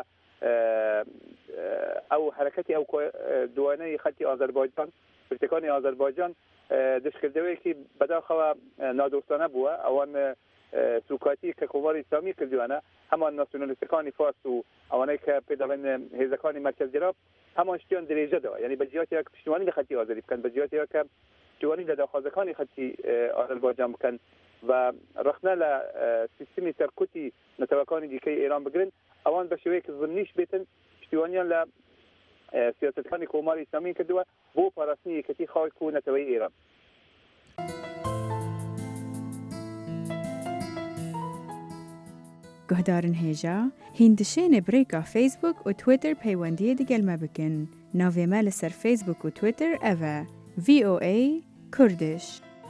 ئەو حرەکەتی ئەو دوانەی خەڵکی ئازەربایجان پرتەکانی ئازەربایجان دشکردەوەیەکی بەداخەوە نادۆستانە بووە ئەوان سوکاتی کە کۆماری ئیسلامی کردوانە هەمان ناسیۆنالیستەکانی فارس و ئەوانەی کە پێ دەڵێن هێزەکانی مەرکەزگرا هەمان شتیان درێژەدەوە یعنی بە جیاتێک پشتیوانی لە خەڵکی ئازەری بکەن بە جیاتێک کە پشتیوانی لە داخوازەکانی خەڵکی ئازەربایجان بکەن و رەخنە لە سیستمی سەرکوتی نەتەوەکانی دیکەی ئێران بگرن ئەوان بە شێوەیەک زمینیش بێتن پشتیوانیان لە سیاسەتەکانی کۆماری ئیسلامی کردووە بۆ پاراستنی یەکەتی خاک و نەتەوەی ئێران گهدارن هێژا هیندشێنێ برێکا فیسبوک و تویتر پەیوەندیە دەگەلمە بکەن ناوێمە لەسەر فیسبوک و تویتر ئەڤە ڤی ئۆ ئەی کوردش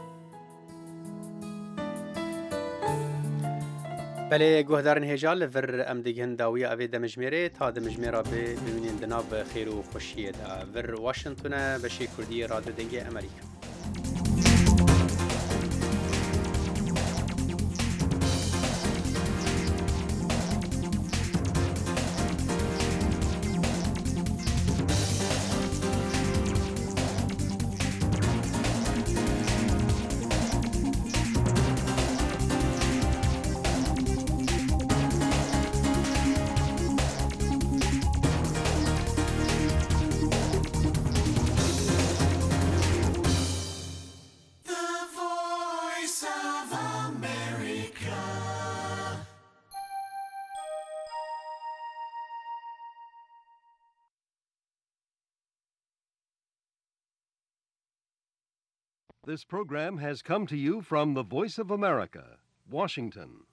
بله گهدارن هێژا لەڤەر ئەم دەگەن داویە ئەوێ دەمەژمێرێ تا دەمەژمێرا بێ ببینێن دەناو بە خێر و خۆشیەدا ڤەر واشنگتونە بەشی کوردی رادیۆ دەنگی ئەمریکا This program has come to you from the Voice of America, Washington.